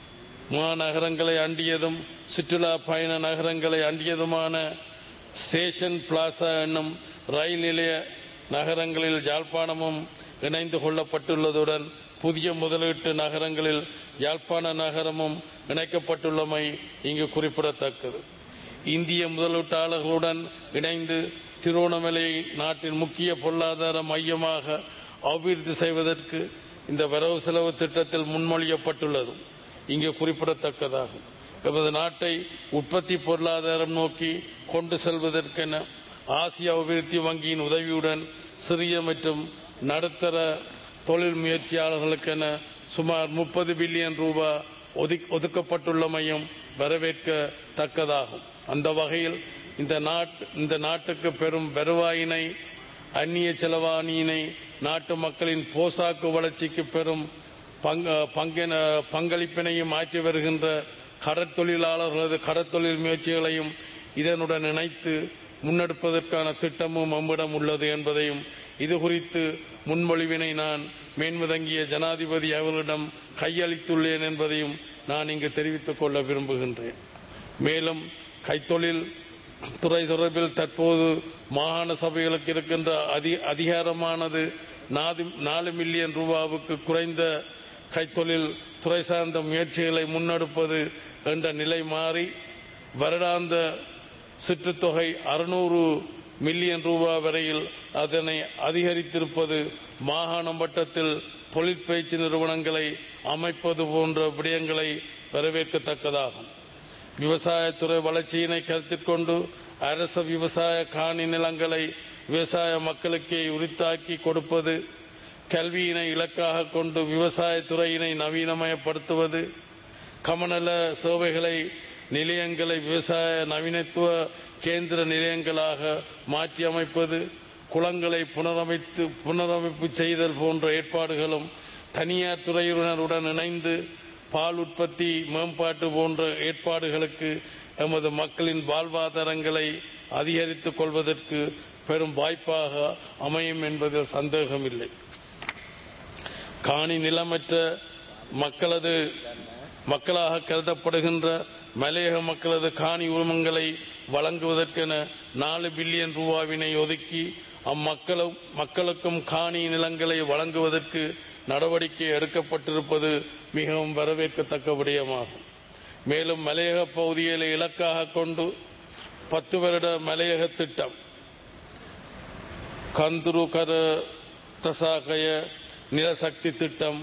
மாநகரங்களை அண்டியதும் சுற்றுலா பயண நகரங்களை அண்டியதுமான ஸ்டேஷன் பிளாசா என்னும் ரயில் நிலைய நகரங்களில் யாழ்ப்பாணமும் இணைந்து கொள்ளப்பட்டுள்ளதுடன் புதிய முதலீட்டு நகரங்களில் யாழ்ப்பாண நகரமும் இணைக்கப்பட்டுள்ளமை இங்கு குறிப்பிடத்தக்கது. இந்திய முதலீட்டாளர்களுடன் இணைந்து திருவண்ணாமலை நாட்டின் முக்கிய பொருளாதார மையமாக அபிவிருத்தி செய்வதற்கு இந்த வரவு செலவு திட்டத்தில் முன்மொழியப்பட்டுள்ளது இங்கு குறிப்பிடத்தக்கதாகும். எமது நாட்டை உற்பத்தி பொருளாதாரம் நோக்கி கொண்டு செல்வதற்கென ஆசிய அபிவிருத்தி வங்கியின் உதவியுடன் சிறிய மற்றும் நடுத்தர தொழில் முயற்சியாளர்களுக்கென சுமார் முப்பது பில்லியன் ரூபாய் ஒதுக்கப்பட்டுள்ளமையும் வரவேற்கத்தக்கதாகும். அந்த வகையில் இந்த நாட்டு இந்த நாட்டுக்கு பெரும் வருவாயினை அந்நிய செலவாணியினை நாட்டு மக்களின் போசாக்கு வளர்ச்சிக்கு பெரும் பங்களிப்பினையும் ஆற்றி வருகின்ற கடற்தொழிலாளர்களது கடற்தொழில் முயற்சிகளையும் இதனுடன் இணைத்து முன்னெடுப்பதற்கான திட்டமும் நம்மிடம் உள்ளது என்பதையும் இது குறித்து முன்மொழிவினை நான் மேன்மதங்கிய ஜனாதிபதி அவர்களிடம் கையளித்துள்ளேன் என்பதையும் நான் இங்கு தெரிவித்துக் கொள்ள விரும்புகின்றேன். மேலும் கைத்தொழில் துறை தொடர்பில் தற்போது மாகாண சபைகளுக்கு இருக்கின்ற அதிகாரமானது நாலு மில்லியன் ரூபாவுக்கு குறைந்த கைத்தொழில் துறை சார்ந்த முயற்சிகளை முன்னெடுப்பது என்ற நிலை மாறி வருடாந்த சுற்றுத்தொகை அறுநூறு மில்லியன் ரூபாய் வரையில் அதனை அதிகரித்திருப்பது மாகாண மட்டத்தில் தொழிற்பயிற்சி நிறுவனங்களை அமைப்பது போன்ற விடயங்களை வரவேற்கத்தக்கதாகும். விவசாயத்துறை வளர்ச்சியினை கருத்தில் கொண்டு அரச விவசாய காணி நிலங்களை விவசாய மக்களுக்கே உரித்தாக்கி கொடுப்பது, கல்வியினை இலக்காக கொண்டு விவசாயத்துறையினை நவீனமயப்படுத்துவது, கமநல சேவைகளை நிலையங்களை விவசாய நவீனத்துவ கேந்திர நிலையங்களாக மாற்றி அமைப்பது, குளங்களை புனரமைத்து புனரமைப்பு செய்தல் போன்ற ஏற்பாடுகளும் தனியார் துறையினருடன் இணைந்து பால் உற்பத்தி மேம்பாட்டு போன்ற ஏற்பாடுகளுக்கு எமது மக்களின் வாழ்வாதாரங்களை அதிகரித்துக் கொள்வதற்கு பெரும் வாய்ப்பாக அமையும் என்பதில் சந்தேகமில்லை. காணி நிலமற்ற மக்களது மக்களாக கருதப்படுகின்ற மலையக மக்களது காணி உரிமங்களை வழங்குவதற்கென நாலு பில்லியன் ரூபாவினை ஒதுக்கி அம்மக்களும் மக்களுக்கும் காணி நிலங்களை வழங்குவதற்கு நடவடிக்கை எடுக்கப்பட்டிருப்பது மிகவும் வரவேற்கத்தக்க விடயமாகும். மேலும் மலையக பகுதிகளை இலக்காக கொண்டு பத்து வருட மலையக திட்டம், கந்துரு கர தசாகய நிலசக்தி திட்டம்,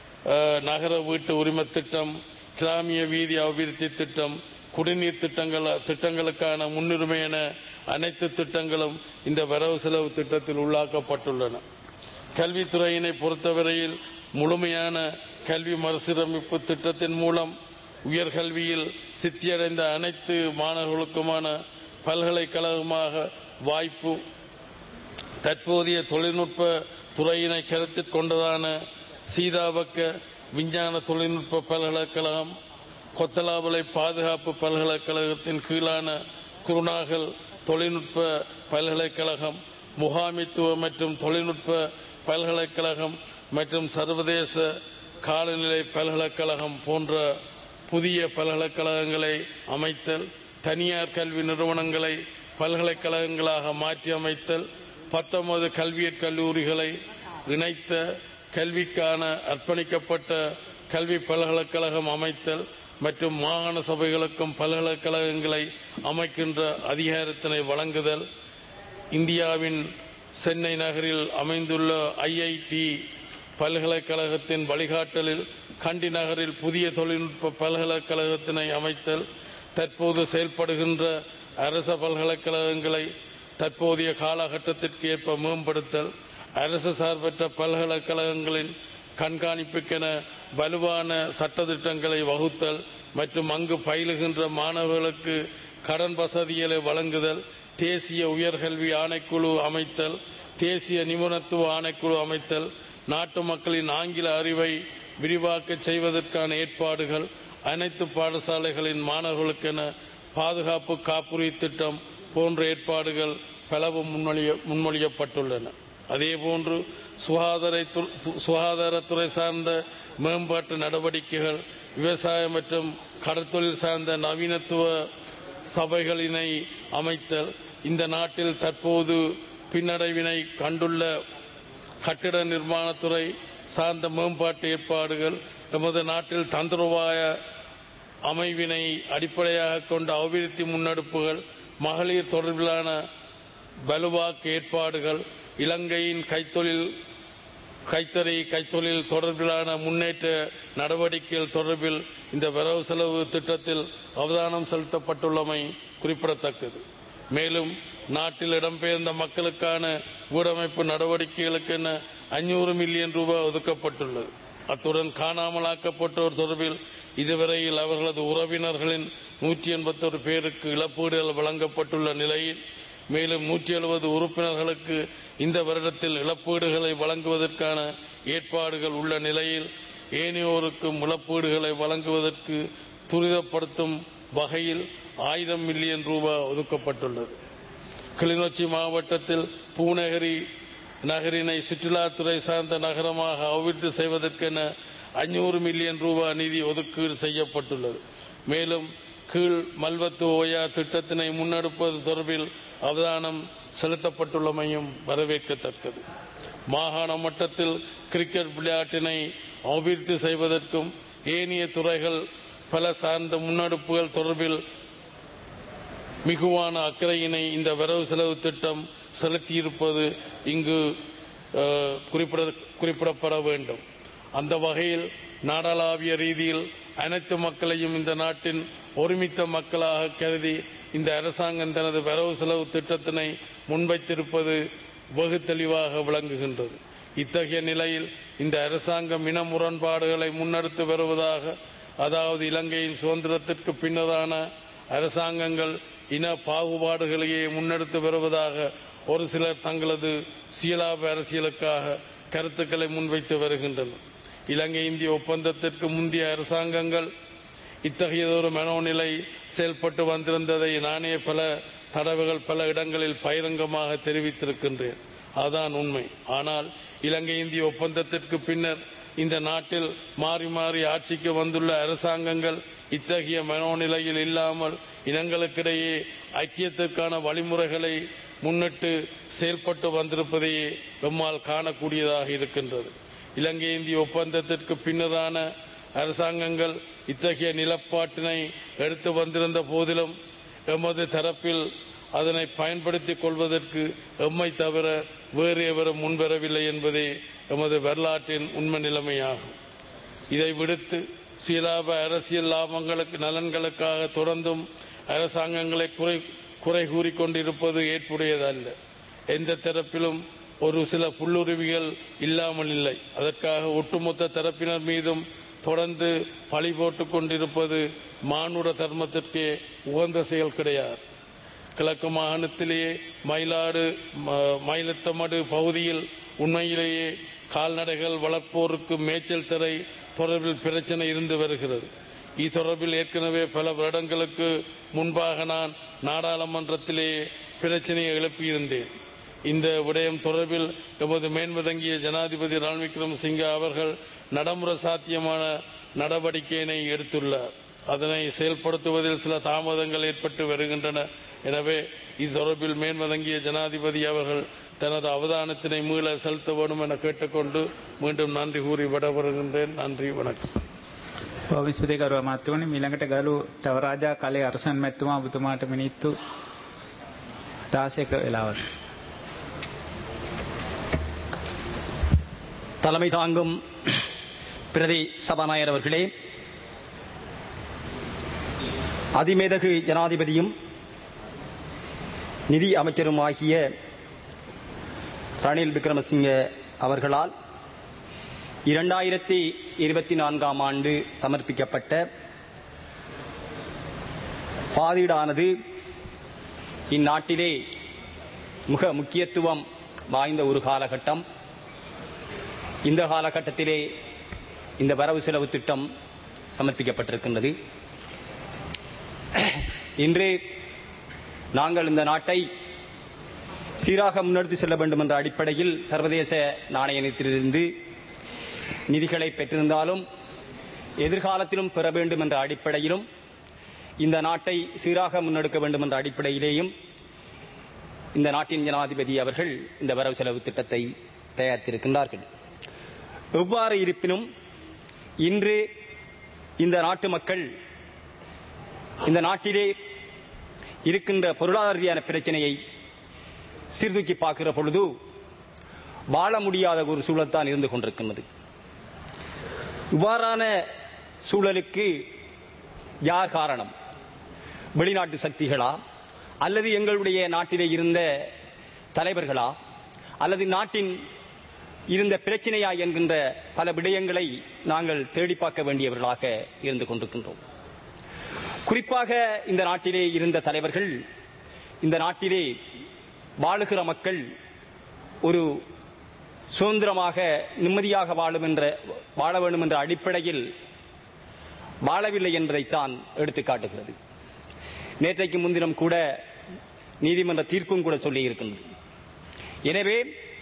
நகர வீட்டு உரிமை திட்டம், கிராமிய வீதி அபிவிருத்தி திட்டம், குடிநீர் திட்டங்கள் திட்டங்களுக்கான முன்னுரிமை என அனைத்து திட்டங்களும் இந்த வரவு செலவு திட்டத்தில் உள்ளாக்கப்பட்டுள்ளன. கல்வித்துறையினை பொறுத்தவரையில் முழுமையான கல்வி மறுசீரமைப்பு திட்டத்தின் மூலம் உயர்கல்வியில் சித்தியடைந்த அனைத்து மாணவர்களுக்குமான பல்கலைக்கழகமாக வாய்ப்பு, தற்போதைய தொழில்நுட்ப துறையினை கருத்தில் கொண்டதான சீதாபக்க விஞ்ஞான தொழில்நுட்ப பல்கலைக்கழகம், கொத்தலாவலை பாதுகாப்பு பல்கலைக்கழகத்தின் கீழான குருநாகல் தொழில்நுட்ப பல்கலைக்கழகம், முகாமித்துவ மற்றும் தொழில்நுட்ப பல்கலைக்கழகம் மற்றும் சர்வதேச காலநிலை பல்கலைக்கழகம் போன்ற புதிய பல்கலைக்கழகங்களை அமைத்தல், தனியார் கல்வி நிறுவனங்களை பல்கலைக்கழகங்களாக மாற்றி அமைத்தல், பத்தொன்பது கல்வியற் கல்லூரிகளை இணைத்த கல்விக்கான அர்ப்பணிக்கப்பட்ட கல்வி பல்கலைக்கழகம் அமைத்தல் மற்றும் மாகாண சபைகளுக்கும் பல்கலைக்கழகங்களை அமைக்கின்ற அதிகாரத்தினை வழங்குதல், இந்தியாவின் சென்னை நகரில் அமைந்துள்ள ஐஐடி பல்கலைக்கழகத்தின் வழிகாட்டலில் கண்டி நகரில் புதிய தொழில்நுட்ப பல்கலைக்கழகத்தினை அமைத்தல், தற்போது செயல்படுகின்ற அரச பல்கலைக்கழகங்களை தற்போதைய காலகட்டத்திற்கு ஏற்ப மேம்படுத்தல், அரசு சார்பற்ற பல்கலைக்கழகங்களின் கண்காணிப்புக்கென வலுவான சட்டத்திட்டங்களை வகுத்தல் மற்றும் அங்கு பயிலுகின்ற மாணவர்களுக்கு கடன் வசதிகளை வழங்குதல், தேசிய உயர்கல்வி ஆணைக்குழு அமைத்தல், தேசிய நிபுணத்துவ ஆணைக்குழு அமைத்தல், நாட்டு மக்களின் ஆங்கில அறிவை விரிவாக்க செய்வதற்கான ஏற்பாடுகள், அனைத்து பாடசாலைகளின் மாணவர்களுக்கென பாதுகாப்பு காப்புறுதி திட்டம் போன்ற ஏற்பாடுகள் பலவும் முன்மொழியப்பட்டுள்ளன. அதேபோன்று சுகாதார சுகாதாரத்துறை சார்ந்த மேம்பாட்டு நடவடிக்கைகள், விவசாயம் மற்றும் கடற்தொழில் சார்ந்த நவீனத்துவ சபைகளினை அமைத்தல், இந்த நாட்டில் தற்போது பின்னடைவினை கண்டுள்ள கட்டிட நிர்மாணத்துறை சார்ந்த மேம்பாட்டு ஏற்பாடுகள், நமது நாட்டில் தந்திரவாய அமைவினை அடிப்படையாக கொண்ட அபிவிருத்தி முன்னெடுப்புகள், மகளிர் தொடர்பிலான வலுவாக்கு ஏற்பாடுகள், இலங்கையின் கைத்தொழில் கைத்தறி கைத்தொழில் தொடர்பிலான முன்னேற்ற நடவடிக்கைகள் தொடர்பில் இந்த வரவு செலவு திட்டத்தில் அவதானம் செலுத்தப்பட்டுள்ளமை குறிப்பிடத்தக்கது. மேலும் நாட்டில் இடம்பெயர்ந்த மக்களுக்கான வீடமைப்பு நடவடிக்கைகளுக்கென ஐநூறு மில்லியன் ரூபாய் ஒதுக்கப்பட்டுள்ளது. அத்துடன் காணாமலாக்கப்பட்டோர் தொடர்பில் இதுவரையில் அவர்களது உறவினர்களின் நூற்றி எண்பத்தி ஒரு பேருக்கு இழப்பீடுகள் வழங்கப்பட்டுள்ள நிலையில் மேலும் நூற்றி எழுபது உறுப்பினர்களுக்கு இந்த வருடத்தில் இழப்பீடுகளை வழங்குவதற்கான ஏற்பாடுகள் உள்ள நிலையில் ஏனையோருக்கும் இழப்பீடுகளை வழங்குவதற்கு துரிதப்படுத்தும் வகையில் ஆயிரம் மில்லியன் ரூபாய் ஒதுக்கப்பட்டுள்ளது. கிளிநொச்சி மாவட்டத்தில் பூநகரி நகரினை சுற்றுலாத்துறை சார்ந்த நகரமாக அபிவிருத்தி செய்வதற்கென ஐநூறு மில்லியன் ரூபாய் நிதி ஒதுக்கீடு செய்யப்பட்டுள்ளது. மேலும் கீழ் மல்வத்து ஓயா திட்டத்தினை முன்னெடுப்பது தொடர்பில் அவதானம் செலுத்தப்பட்டுள்ளமையும் வரவேற்கத்தக்கது. மாகாண மட்டத்தில் கிரிக்கெட் விளையாட்டினை அபிவிருத்தி செய்வதற்கும் ஏனைய துறைகள் பல சார்ந்த முன்னெடுப்புகள் தொடர்பில் மிகுவான அக்கறையினை இந்த வரவு செலவு திட்டம் செலுத்தியிருப்பது இங்கு குறிப்பிடப்பட வேண்டும். அந்த வகையில் நாடளாவிய ரீதியில் அனைத்து மக்களையும் இந்த நாட்டின் ஒருமித்த மக்களாக கருதி இந்த அரசாங்கம் தனது வரவு செலவு திட்டத்தினை முன்வைத்திருப்பது வெகு தெளிவாக விளங்குகின்றது. இத்தகைய நிலையில் இந்த அரசாங்கம் இன முரண்பாடுகளை முன்னெடுத்து வருவதாக, அதாவது இலங்கையின் சுதந்திரத்திற்கு பின்னரான அரசாங்கங்கள் இன பாகுபாடுகளையே முன்னெடுத்து வருவதாக ஒரு சிலர் தங்களது சுயலாப அரசியலுக்காக கருத்துக்களை முன்வைத்து வருகின்றனர். இலங்கை இந்திய ஒப்பந்தத்திற்கு முந்தைய அரசாங்கங்கள் இத்தகையதொரு மனோநிலை செயல்பட்டு வந்திருந்ததை நானே பல தடவைகள் பல இடங்களில் பகிரங்கமாக தெரிவித்திருக்கின்றேன். அதுதான் உண்மை. ஆனால் இலங்கை இந்திய ஒப்பந்தத்திற்கு பின்னர் இந்த நாட்டில் மாறி மாறி ஆட்சிக்கு வந்துள்ள அரசாங்கங்கள் இத்தகைய மனோநிலையில் இல்லாமல் இனங்களுக்கிடையே ஐக்கியத்திற்கான வழிமுறைகளை முன்னிட்டு செயல்பட்டு வந்திருப்பதையே நம்மால் காணக்கூடியதாக இருக்கின்றது. இலங்கை இந்திய ஒப்பந்தத்திற்கு பின்னரான அரசாங்கங்கள் இத்தகைய நிலப்பாட்டினை எடுத்து வந்திருந்த போதிலும் எமது தரப்பில் அதனை பயன்படுத்திக் கொள்வதற்கு எம்மை தவிர வேறு எவரும் முன்வரவில்லை என்பதே எமது வரலாற்றின் உண்மை நிலைமையாகும். இதை விடுத்து சுயலாப அரசியல் லாபங்களுக்கு நலன்களுக்காக தொடர்ந்தும் அரசாங்கங்களை குறை குறை கூறிக்கொண்டிருப்பது ஏற்புடையதல்ல. எந்த தரப்பிலும் ஒரு சில புல்லுருவிகள் இல்லாமல் இல்லை. அதற்காக ஒட்டுமொத்த தரப்பினர் மீதும் தொடர்ந்து பழி போட்டுக் கொண்டிருப்பது மானுட தர்மத்திற்கே உகந்த செயல் கிடையாது. கிழக்கு மாகாணத்திலேயே மயிலாடு மயிலத்தமடு பகுதியில் உண்மையிலேயே கால்நடைகள் வளர்ப்போருக்கு மேய்ச்சல் திரை தொடர்பில் பிரச்சனை இருந்து வருகிறது. இத்தொடர்பில் ஏற்கனவே பல வருடங்களுக்கு முன்பாக நான் நாடாளுமன்றத்திலே பிரச்சனையை எழுப்பியிருந்தேன். இந்த விடயம் தொடர்பில் எமது மேன்மதங்கிய ஜனாதிபதி ரணில் விக்ரமசிங்கே அவர்கள் நடைமுறை சாத்தியமான நடவடிக்கையினை எடுத்துள்ளார். அதனை செயல்படுத்துவதில் சில தாமதங்கள் ஏற்பட்டு வருகின்றன. எனவே இது தொடர்பில் மேன்மதங்கிய ஜனாதிபதி அவர்கள் தனது அவதானத்தினை மீள செலுத்த வேண்டும் என கேட்டுக்கொண்டு மீண்டும் நன்றி கூறி விடைபெறுகின்றேன். நன்றி, வணக்கம். විසුදේකරුවා මහත්මයානි මීළඟට ගරු තවරාජා කලේ අරසන් මැතිතුමා ඔබතුමාට මිනිත්තු දාසයක වෙලාවක්. தலைமை தாங்கும் பிரதி சபாநாயகர் அவர்களே, அதிமேதகு ஜனாதிபதியும் நிதி அமைச்சருமாகிய ரணில் விக்ரமசிங்கே அவர்களால் இரண்டாயிரத்தி இருபத்தி நான்காம் ஆண்டு சமர்ப்பிக்கப்பட்ட பாதீடானது இந்நாட்டிலே மிக முக்கியத்துவம் வாய்ந்த ஒரு காலகட்டம். இந்த காலகட்டத்திலே இந்த வரவு செலவு திட்டம் சமர்ப்பிக்கப்பட்டிருக்கின்றது. இன்று நாங்கள் இந்த நாட்டை சீராக முன்னெடுத்து செல்ல வேண்டும் என்ற அடிப்படையில் சர்வதேச நாணய நிதியத்திலிருந்து நிதிகளை பெற்றிருந்தாலும் எதிர்காலத்திலும் பெற வேண்டும் என்ற அடிப்படையிலும் இந்த நாட்டை சீராக முன்னெடுக்க வேண்டும் என்ற அடிப்படையிலேயும் இந்த நாட்டின் ஜனாதிபதி அவர்கள் இந்த வரவு செலவு திட்டத்தை தயாரித்திருக்கின்றார்கள். எவ்வாறு இருப்பினும் இன்று இந்த நாட்டு மக்கள் இந்த நாட்டிலே இருக்கின்ற பொருளாதார ரீதியான பிரச்சனையை சீர்தூக்கி பார்க்கிற பொழுது வாழ முடியாத ஒரு சூழல்தான் இருந்து கொண்டிருக்கின்றது. இவ்வாறான சூழலுக்கு யார் காரணம்? வெளிநாட்டு சக்திகளா, அல்லது எங்களுடைய நாட்டிலே இருந்த தலைவர்களா, அல்லது நாட்டின் இருந்த பிரச்சனையா என்கின்ற பல விடயங்களை நாங்கள் தேடி பார்க்க வேண்டியவர்களாக இருந்து கொண்டிருக்கின்றோம். குறிப்பாக இந்த நாட்டிலே இருந்த தலைவர்கள் இந்த நாட்டிலே வாழுகிற மக்கள் ஒரு சுதந்திரமாக நிம்மதியாக வாழும் என்ற வாழ வேண்டும் என்ற அடிப்படையில் வாழவில்லை என்பதைத்தான் எடுத்துக்காட்டுகிறது. நேற்றைக்கு முன்தினம் கூட நீதிமன்ற தீர்ப்பும் கூட சொல்லி இருக்கின்றது. எனவே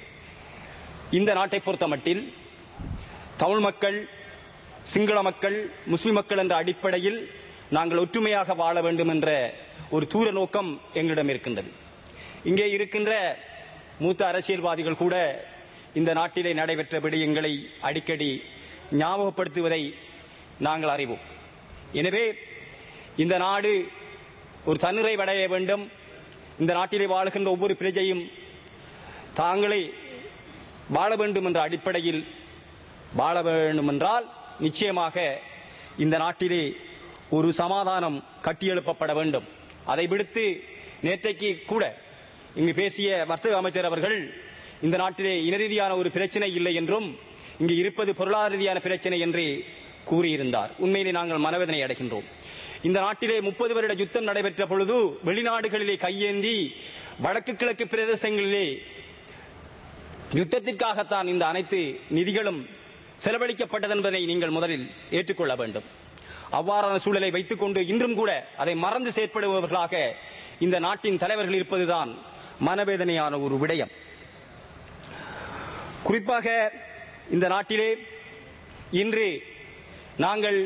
இந்த நாட்டை பொறுத்தமட்டில் தமிழ் மக்கள், சிங்கள மக்கள், முஸ்லிம் மக்கள் என்ற அடிப்படையில் நாங்கள் ஒற்றுமையாக வாழ வேண்டும் என்ற ஒரு தூர நோக்கம் எங்களிடம் இருக்கின்றது. இங்கே இருக்கின்ற மூத்த அரசியல்வாதிகள் கூட இந்த நாட்டிலே நடைபெற்ற விடயங்களை அடிக்கடி ஞாபகப்படுத்துவதை நாங்கள் அறிவோம். எனவே இந்த நாடு ஒரு தன்னிறைவடைய வேண்டும், இந்த நாட்டிலே வாழுகின்ற ஒவ்வொரு பிரஜையும் தாங்களே வாழ வேண்டும் என்ற அடிப்படையில் வாழ வேண்டும் என்றால் நிச்சயமாக இந்த நாட்டிலே ஒரு சமாதானம் கட்டியெழுப்பப்பட வேண்டும். அதை விடுத்து நேற்றைக்கு கூட இங்கு பேசிய வர்த்தக அமைச்சர் அவர்கள் இந்த நாட்டிலே இனரீதியான ஒரு பிரச்சனை இல்லை என்றும் இங்கு இருப்பது பொருளாதார ரீதியான பிரச்சனை என்று கூறியிருந்தார். உண்மையிலே நாங்கள் மனவேதனை அடைகின்றோம். இந்த நாட்டிலே முப்பது வருட யுத்தம் நடைபெற்ற பொழுது வெளிநாடுகளிலே கையேந்தி வடக்கு கிழக்கு பிரதேசங்களிலே யுத்தத்திற்காகத்தான் இந்த அனைத்து நிதிகளும் செலவழிக்கப்பட்டது என்பதை நீங்கள் முதலில் ஏற்றுக்கொள்ள வேண்டும். அவ்வாறான சூழலை வைத்துக் கொண்டு இன்றும் கூட அதை மறந்து செயற்படுபவர்களாக இந்த நாட்டின் தலைவர்கள் இருப்பதுதான் மனவேதனையான ஒரு விடயம். குறிப்பாக இந்த நாட்டிலே இன்று நாங்கள்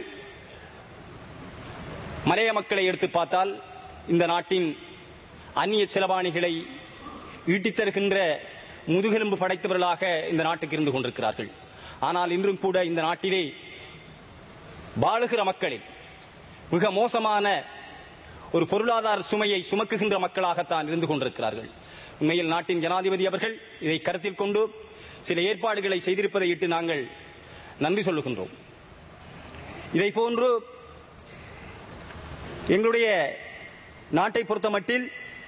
மலைய மக்களை எடுத்து பார்த்தால் இந்த நாட்டின் அந்நிய செலவாணிகளை ஈட்டித் தருகின்ற முதுகெலும்பு படைத்தவர்களாக இந்த நாட்டுக்கு இருந்து கொண்டிருக்கிறார்கள். ஆனால் இன்றும் கூட இந்த நாட்டிலே வாழுகிற மக்களில் மிக மோசமான ஒரு பொருளாதார சுமையை சுமக்குகின்ற மக்களாகத்தான் இருந்து கொண்டிருக்கிறார்கள். உண்மையில் நாட்டின் ஜனாதிபதி அவர்கள் இதை கருத்தில் கொண்டு சில ஏற்பாடுகளை செய்திருப்பதை இட்டு நாங்கள் நன்றி சொல்லுகின்றோம். இதை போன்று எங்களுடைய நாட்டை பொறுத்தமட்டில்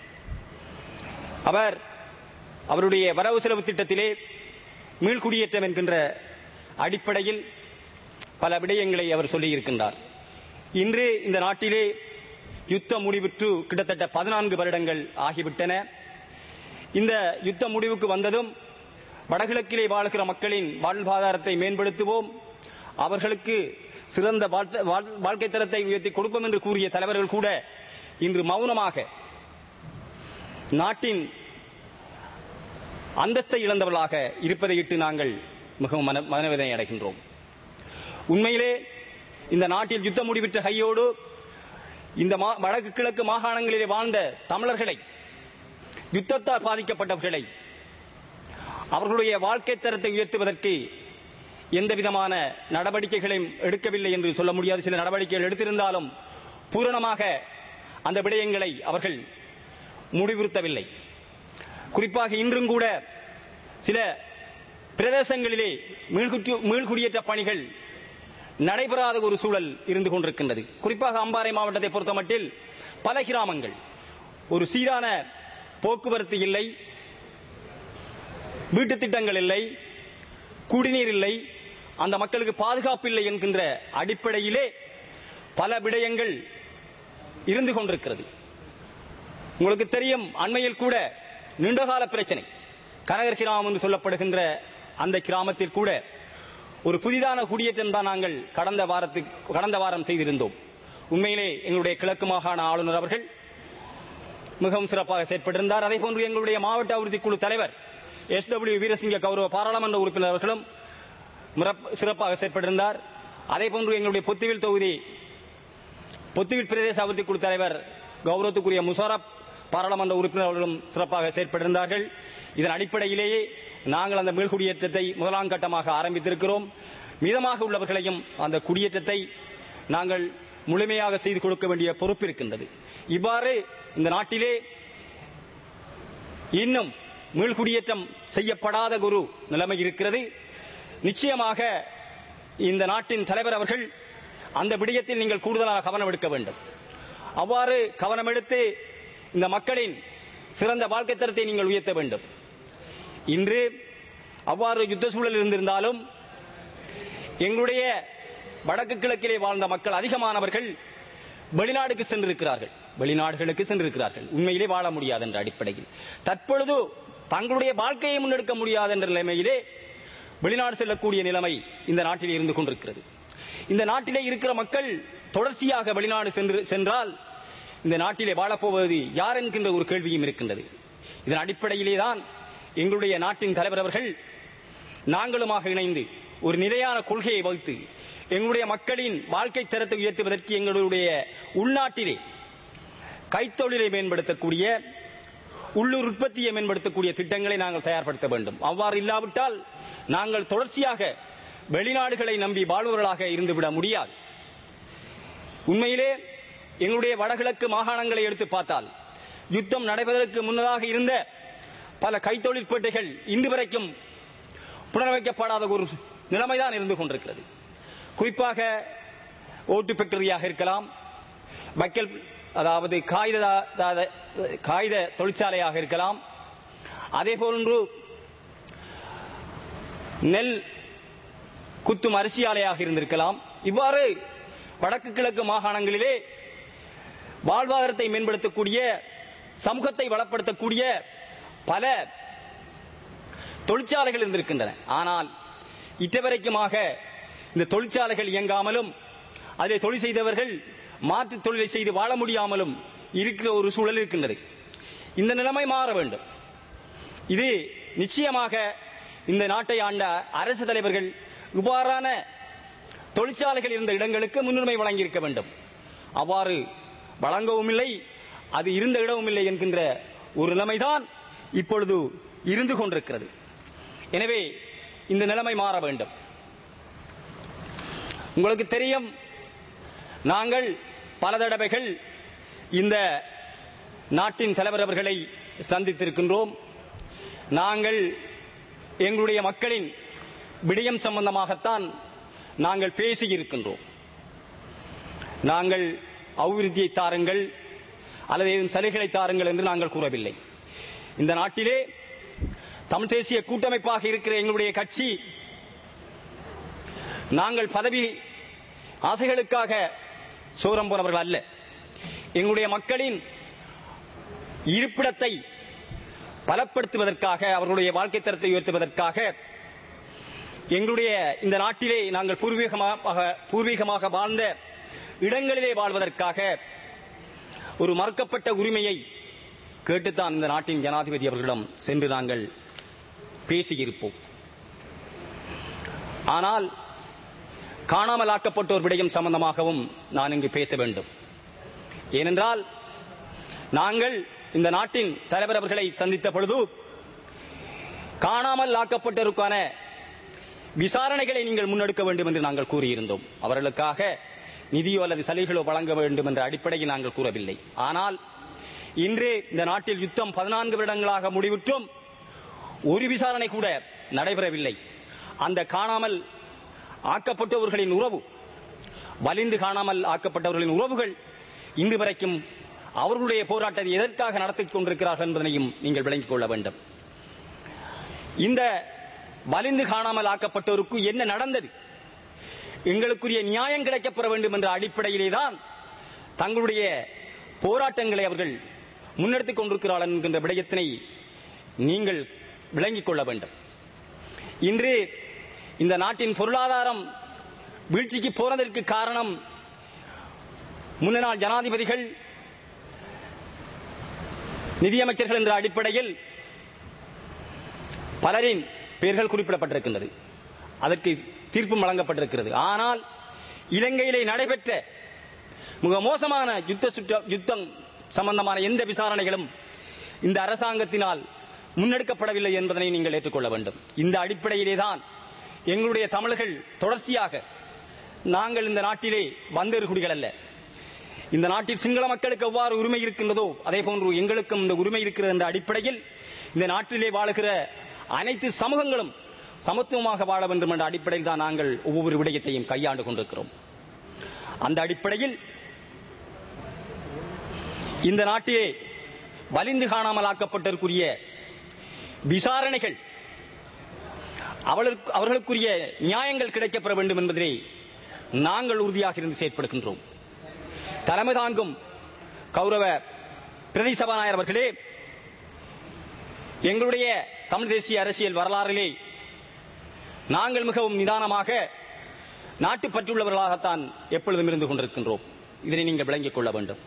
அவர் அவருடைய வரவு செலவு திட்டத்திலே மீள்குடியேற்றம் என்கின்ற அடிப்படையில் பல விடயங்களை அவர் சொல்லியிருக்கின்றார். இன்று இந்த நாட்டிலே யுத்தம் முடிவுற்று கிட்டத்தட்ட பதினான்கு வருடங்கள் ஆகிவிட்டன. இந்த யுத்த முடிவுக்கு வந்ததும் வடகிழக்கிலே வாழ்கிற மக்களின் வாழ்வாதாரத்தை மேம்படுத்துவோம், அவர்களுக்கு சிறந்த வாழ்க்கை தரத்தை உயர்த்தி கொடுப்போம் என்று கூறிய தலைவர்கள் கூட இன்று மௌனமாக நாட்டின் அந்தஸ்தை இழந்தவர்களாக இருப்பதை இட்டு நாங்கள் மிகவும் மனவேதனை அடைகின்றோம். உண்மையிலே இந்த நாட்டில் யுத்தம் முடிவிட்ட கையோடு இந்த வடக்கு கிழக்கு மாகாணங்களிலே வாழ்ந்த தமிழர்களை, யுத்தத்தால் பாதிக்கப்பட்டவர்களை, அவர்களுடைய வாழ்க்கை தரத்தை உயர்த்துவதற்கு எந்த விதமான நடவடிக்கைகளையும் எடுக்கவில்லை என்று சொல்ல முடியாது. சில நடவடிக்கைகள் எடுத்திருந்தாலும் பூரணமாக அந்த விடயங்களை அவர்கள் முடிவுறுத்தவில்லை. குறிப்பாக இன்றும் கூட சில பிரதேசங்களிலே மீள்குடியேற்ற பணிகள் நடைபெறாத ஒரு சூழல் இருந்து கொண்டிருக்கின்றது. குறிப்பாக அம்பாறை மாவட்டத்தை பொறுத்தமட்டில் பல கிராமங்கள் ஒரு சீரான போக்குவரத்து இல்லை, வீட்டு திட்டங்கள் இல்லை, குடிநீர் இல்லை, அந்த மக்களுக்கு பாதுகாப்பு இல்லை என்கின்ற அடிப்படையிலே பல விடயங்கள் இருந்து கொண்டிருக்கிறது. உங்களுக்கு தெரியும், அண்மையில் கூட நீண்டகால பிரச்சனை கனகர் கிராமம் என்று சொல்லப்படுகின்ற அந்த கிராமத்தில் கூட ஒரு புதிதான குடியேற்றம் தான் நாங்கள் கடந்த வாரத்துக்கு கடந்த வாரம் செய்திருந்தோம். உண்மையிலே எங்களுடைய கிழக்கு மாகாண ஆளுநர் அவர்கள் மிகவும் சிறப்பாக செயற்பட்டிருந்தார். அதே போன்று எங்களுடைய மாவட்ட அபிவிருத்தி குழு தலைவர் எஸ் டபிள்யூ வீரசிங்க கௌரவ பாராளுமன்ற உறுப்பினர் அவர்களும் சிறப்பாக செயற்பட்டிருந்தார். அதே போன்று எங்களுடைய பொத்துவில் தொகுதி பொத்துவில் பிரதேச அபிவிருத்தி குழு தலைவர் கௌரவத்துக்குரிய முஷாரப் பாராளுமன்ற உறுப்பினர் அவர்களும் சிறப்பாக செயற்பட்டிருந்தார்கள். இதன் அடிப்படையிலேயே நாங்கள் அந்த மீள்குடியேற்றத்தை முதலாம் கட்டமாக ஆரம்பித்திருக்கிறோம். மீதமாக உள்ளவர்களையும் அந்த குடியேற்றத்தை நாங்கள் முழுமையாக செய்து கொடுக்க வேண்டிய பொறுப்பு இருக்கின்றது. இவ்வாறு இந்த நாட்டிலே இன்னும் மீள்குடியேற்றம் செய்யப்படாத ஒரு நிலைமை இருக்கிறது. நிச்சயமாக இந்த நாட்டின் தலைவர் அவர்கள் அந்த விடயத்தில் நீங்கள் கூடுதலாக கவனம் எடுக்க வேண்டும். அவ்வாறு கவனம் எடுத்து இந்த மக்களின் சிறந்த வாழ்க்கை தரத்தை நீங்கள் உயர்த்த வேண்டும். இன்று அவ்வாறு யுத்த சூழல் இருந்திருந்தாலும் எங்களுடைய வடக்கு கிழக்கிலே வாழ்ந்த மக்கள் அதிகமானவர்கள் வெளிநாடுக்கு சென்றிருக்கிறார்கள் வெளிநாடுகளுக்கு சென்றிருக்கிறார்கள் உண்மையிலே வாழ முடியாது என்ற அடிப்படையில் தற்பொழுது தங்களுடைய வாழ்க்கையை முன்னெடுக்க முடியாது என்ற நிலைமையிலே வெளிநாடு செல்லக்கூடிய நிலைமை இந்த நாட்டிலே இருந்து கொண்டிருக்கிறது. இந்த நாட்டிலே இருக்கிற மக்கள் தொடர்ச்சியாக வெளிநாடு சென்று சென்றால் இந்த நாட்டிலே வாழப்போவது யார் என்கின்ற ஒரு கேள்வியும் இருக்கின்றது. இதன் அடிப்படையிலே தான் எங்களுடைய நாட்டின் தலைவர் அவர்கள் நாங்களுமாக இணைந்து ஒரு நிலையான கொள்கையை வகுத்து எங்களுடைய மக்களின் வாழ்க்கை தரத்தை உயர்த்துவதற்கு எங்களுடைய உள்நாட்டிலே கைத்தொழிலை மேம்படுத்தக்கூடிய உள்ளூர் உற்பத்தியை மேம்படுத்தக்கூடிய திட்டங்களை நாங்கள் தயார்படுத்த வேண்டும். அவ்வாறு இல்லாவிட்டால் நாங்கள் தொடர்ச்சியாக வெளிநாடுகளை நம்பி வாழ்வர்களாக இருந்துவிட முடியாது. உண்மையிலே எங்களுடைய வடகிழக்கு மாகாணங்களை எடுத்து பார்த்தால் யுத்தம் நடைபெறுவதற்கு முன்னதாக இருந்த பல கைத்தொழிற்பேட்டைகள் இன்று வரைக்கும் புனரமைக்கப்படாத ஒரு நிலைமைதான் இருந்து கொண்டிருக்கிறது. குறிப்பாக ஓட்டு ஃபேக்டரியாக இருக்கலாம், வைக்கல் அதாவது காகித காகித தொழிற்சாலையாக இருக்கலாம், அதே போன்று நெல் குத்தும் அரிசி ஆலையாக இருந்திருக்கலாம். இவ்வாறு வடக்கு கிழக்கு மாகாணங்களிலே வாழ்வாதாரத்தை மேம்படுத்தக்கூடிய சமூகத்தை வளப்படுத்தக்கூடிய பல தொழிற்சாலைகள் இருந்திருக்கின்றன. ஆனால் இட்டவரைக்குமாக இந்த தொழிற்சாலைகள் இயங்காமலும் அதை தொழில் செய்தவர்கள் மாற்று தொழிலை செய்து வாழ முடியாமலும் இருக்கிற ஒரு சூழல் இருக்கின்றது. இந்த நிலைமை மாற வேண்டும். இது நிச்சயமாக இந்த நாட்டை ஆண்ட அரசு தலைவர்கள் இவ்வாறான தொழிற்சாலைகள் இருந்த இடங்களுக்கு முன்னுரிமை வழங்கியிருக்க வேண்டும். அவ்வாறு வழங்கவும் இல்லை, அது இருந்த இடமும் இல்லை என்கின்ற ஒரு நிலைமைதான் இப்பொழுது இருந்து கொண்டிருக்கிறது. எனவே இந்த நிலைமை மாற வேண்டும். உங்களுக்கு தெரியும், நாங்கள் பல தடவைகள் இந்த நாட்டின் தலைவர் அவர்களை சந்தித்திருக்கின்றோம். நாங்கள் எங்களுடைய மக்களின் விடயம் சம்பந்தமாகத்தான் நாங்கள் பேசியிருக்கின்றோம். நாங்கள் அபிவிருத்தியை தாருங்கள் அல்லது ஏதும் சலுகைகளை தாருங்கள் என்று நாங்கள் கூறவில்லை. இந்த நாட்டிலே தமிழ் தேசிய கூட்டமைப்பாக இருக்கிற எங்களுடைய கட்சி நாங்கள் பதவி ஆசைகளுக்காக சோரம் போனவர்கள் அல்ல. எங்களுடைய மக்களின் இருப்பிடத்தை பலப்படுத்துவதற்காக, அவர்களுடைய வாழ்க்கை தரத்தை உயர்த்துவதற்காக, எங்களுடைய இந்த நாட்டிலே நாங்கள் பூர்வீகமாக பூர்வீகமாக வாழ்ந்த இடங்களிலே வாழ்வதற்காக ஒரு மறுக்கப்பட்ட உரிமையை கேட்டுத்தான் இந்த நாட்டின் ஜனாதிபதி அவர்களிடம் சென்று நாங்கள் பேசியிருப்போம். ஆனால் காணாமல் ஆக்கப்பட்டோர் விடயம் சம்பந்தமாகவும் நான் இங்கு பேச வேண்டும். ஏனென்றால் நாங்கள் இந்த நாட்டின் தலைவர் அவர்களை சந்தித்த பொழுது காணாமல் ஆக்கப்பட்டோருக்கான விசாரணைகளை நீங்கள் முன்னெடுக்க வேண்டும் என்று நாங்கள் கூறியிருந்தோம். அவர்களுக்காக நிதியோ அல்லது சலுகைகளோ வழங்க வேண்டும் என்ற அடிப்படையில் நாங்கள் கூறவில்லை. ஆனால் இன்று இந்த நாட்டில் யுத்தம் பதினான்கு வருடங்களாக முடிவுற்றும் ஒரு விசாரணை கூட நடைபெறவில்லை. அந்த காணாமல் ஆக்கப்பட்டவர்களின் உறவு, வலிந்து காணாமல் ஆக்கப்பட்டவர்களின் உறவுகள் இன்று வரைக்கும் அவர்களுடைய போராட்டத்தை எதற்காக நடத்திக் கொண்டிருக்கிறார்கள் என்பதனையும் நீங்கள் விளங்கிக் கொள்ள வேண்டும். இந்த வலிந்து காணாமல் ஆக்கப்பட்டோருக்கு என்ன நடந்தது, எங்களுக்குரிய நியாயம் கிடைக்கப்பெற வேண்டும் என்ற அடிப்படையிலேதான் தங்களுடைய போராட்டங்களை அவர்கள் முன்னெடுத்துக் கொண்டிருக்கிறார்கள் என்கின்ற விடயத்தினை நீங்கள் விளங்கிக் கொள்ள வேண்டும். இன்று இந்த நாட்டின் பொருளாதாரம் வீழ்ச்சிக்கு போனதற்கு காரணம் முன்னாள் ஜனாதிபதிகள், நிதியமைச்சர்கள் என்ற அடிப்படையில் பலரின் பெயர்கள் குறிப்பிடப்பட்டிருக்கின்றது. அதற்கு தீர்ப்பும் வழங்கப்பட்டிருக்கிறது. ஆனால் இலங்கையிலே நடைபெற்ற மிக மோசமான யுத்த சுற்ற யுத்தம் சம்பந்தமான எந்த விசாரணைகளும் இந்த அரசாங்கத்தினால் முன்னெடுக்கப்படவில்லை என்பதனை நீங்கள் ஏற்றுக்கொள்ள வேண்டும். இந்த அடிப்படையிலேதான் எங்களுடைய தமிழர்கள் தொடர்ச்சியாக, நாங்கள் இந்த நாட்டிலே வந்தேறு குடிகள் அல்ல, இந்த நாட்டில் சிங்கள மக்களுக்கு எவ்வாறு உரிமை இருக்கின்றதோ அதே போன்று எங்களுக்கும் இந்த உரிமை இருக்கிறது என்ற அடிப்படையில் இந்த நாட்டிலே வாழுகிற அனைத்து சமூகங்களும் சமத்துவமாக வாழ வேண்டும் என்ற அடிப்படையில் தான் நாங்கள் ஒவ்வொரு விடயத்தையும் கையாண்டு கொண்டிருக்கிறோம். அந்த அடிப்படையில் இந்த நாட்டிலே வலிந்து காணாமல் ஆக்கப்பட்டதற்குரிய விசாரணைகள், அவர்களுக்குரிய நியாயங்கள் கிடைக்கப்பெற வேண்டும் என்பதிலே நாங்கள் உறுதியாக இருந்து செயற்படுகின்றோம். தலைமை தாங்கும் கௌரவ பிரதி சபாநாயகர் அவர்களே, எங்களுடைய தமிழ் தேசிய அரசியல் வரலாறிலே நாங்கள் மிகவும் நிதானமாக நாட்டுப்பற்றுள்ளவர்களாகத்தான் எப்பொழுதும் இருந்து கொண்டிருக்கின்றோம். இதனை நீங்கள் விளங்கிக் கொள்ள வேண்டும்.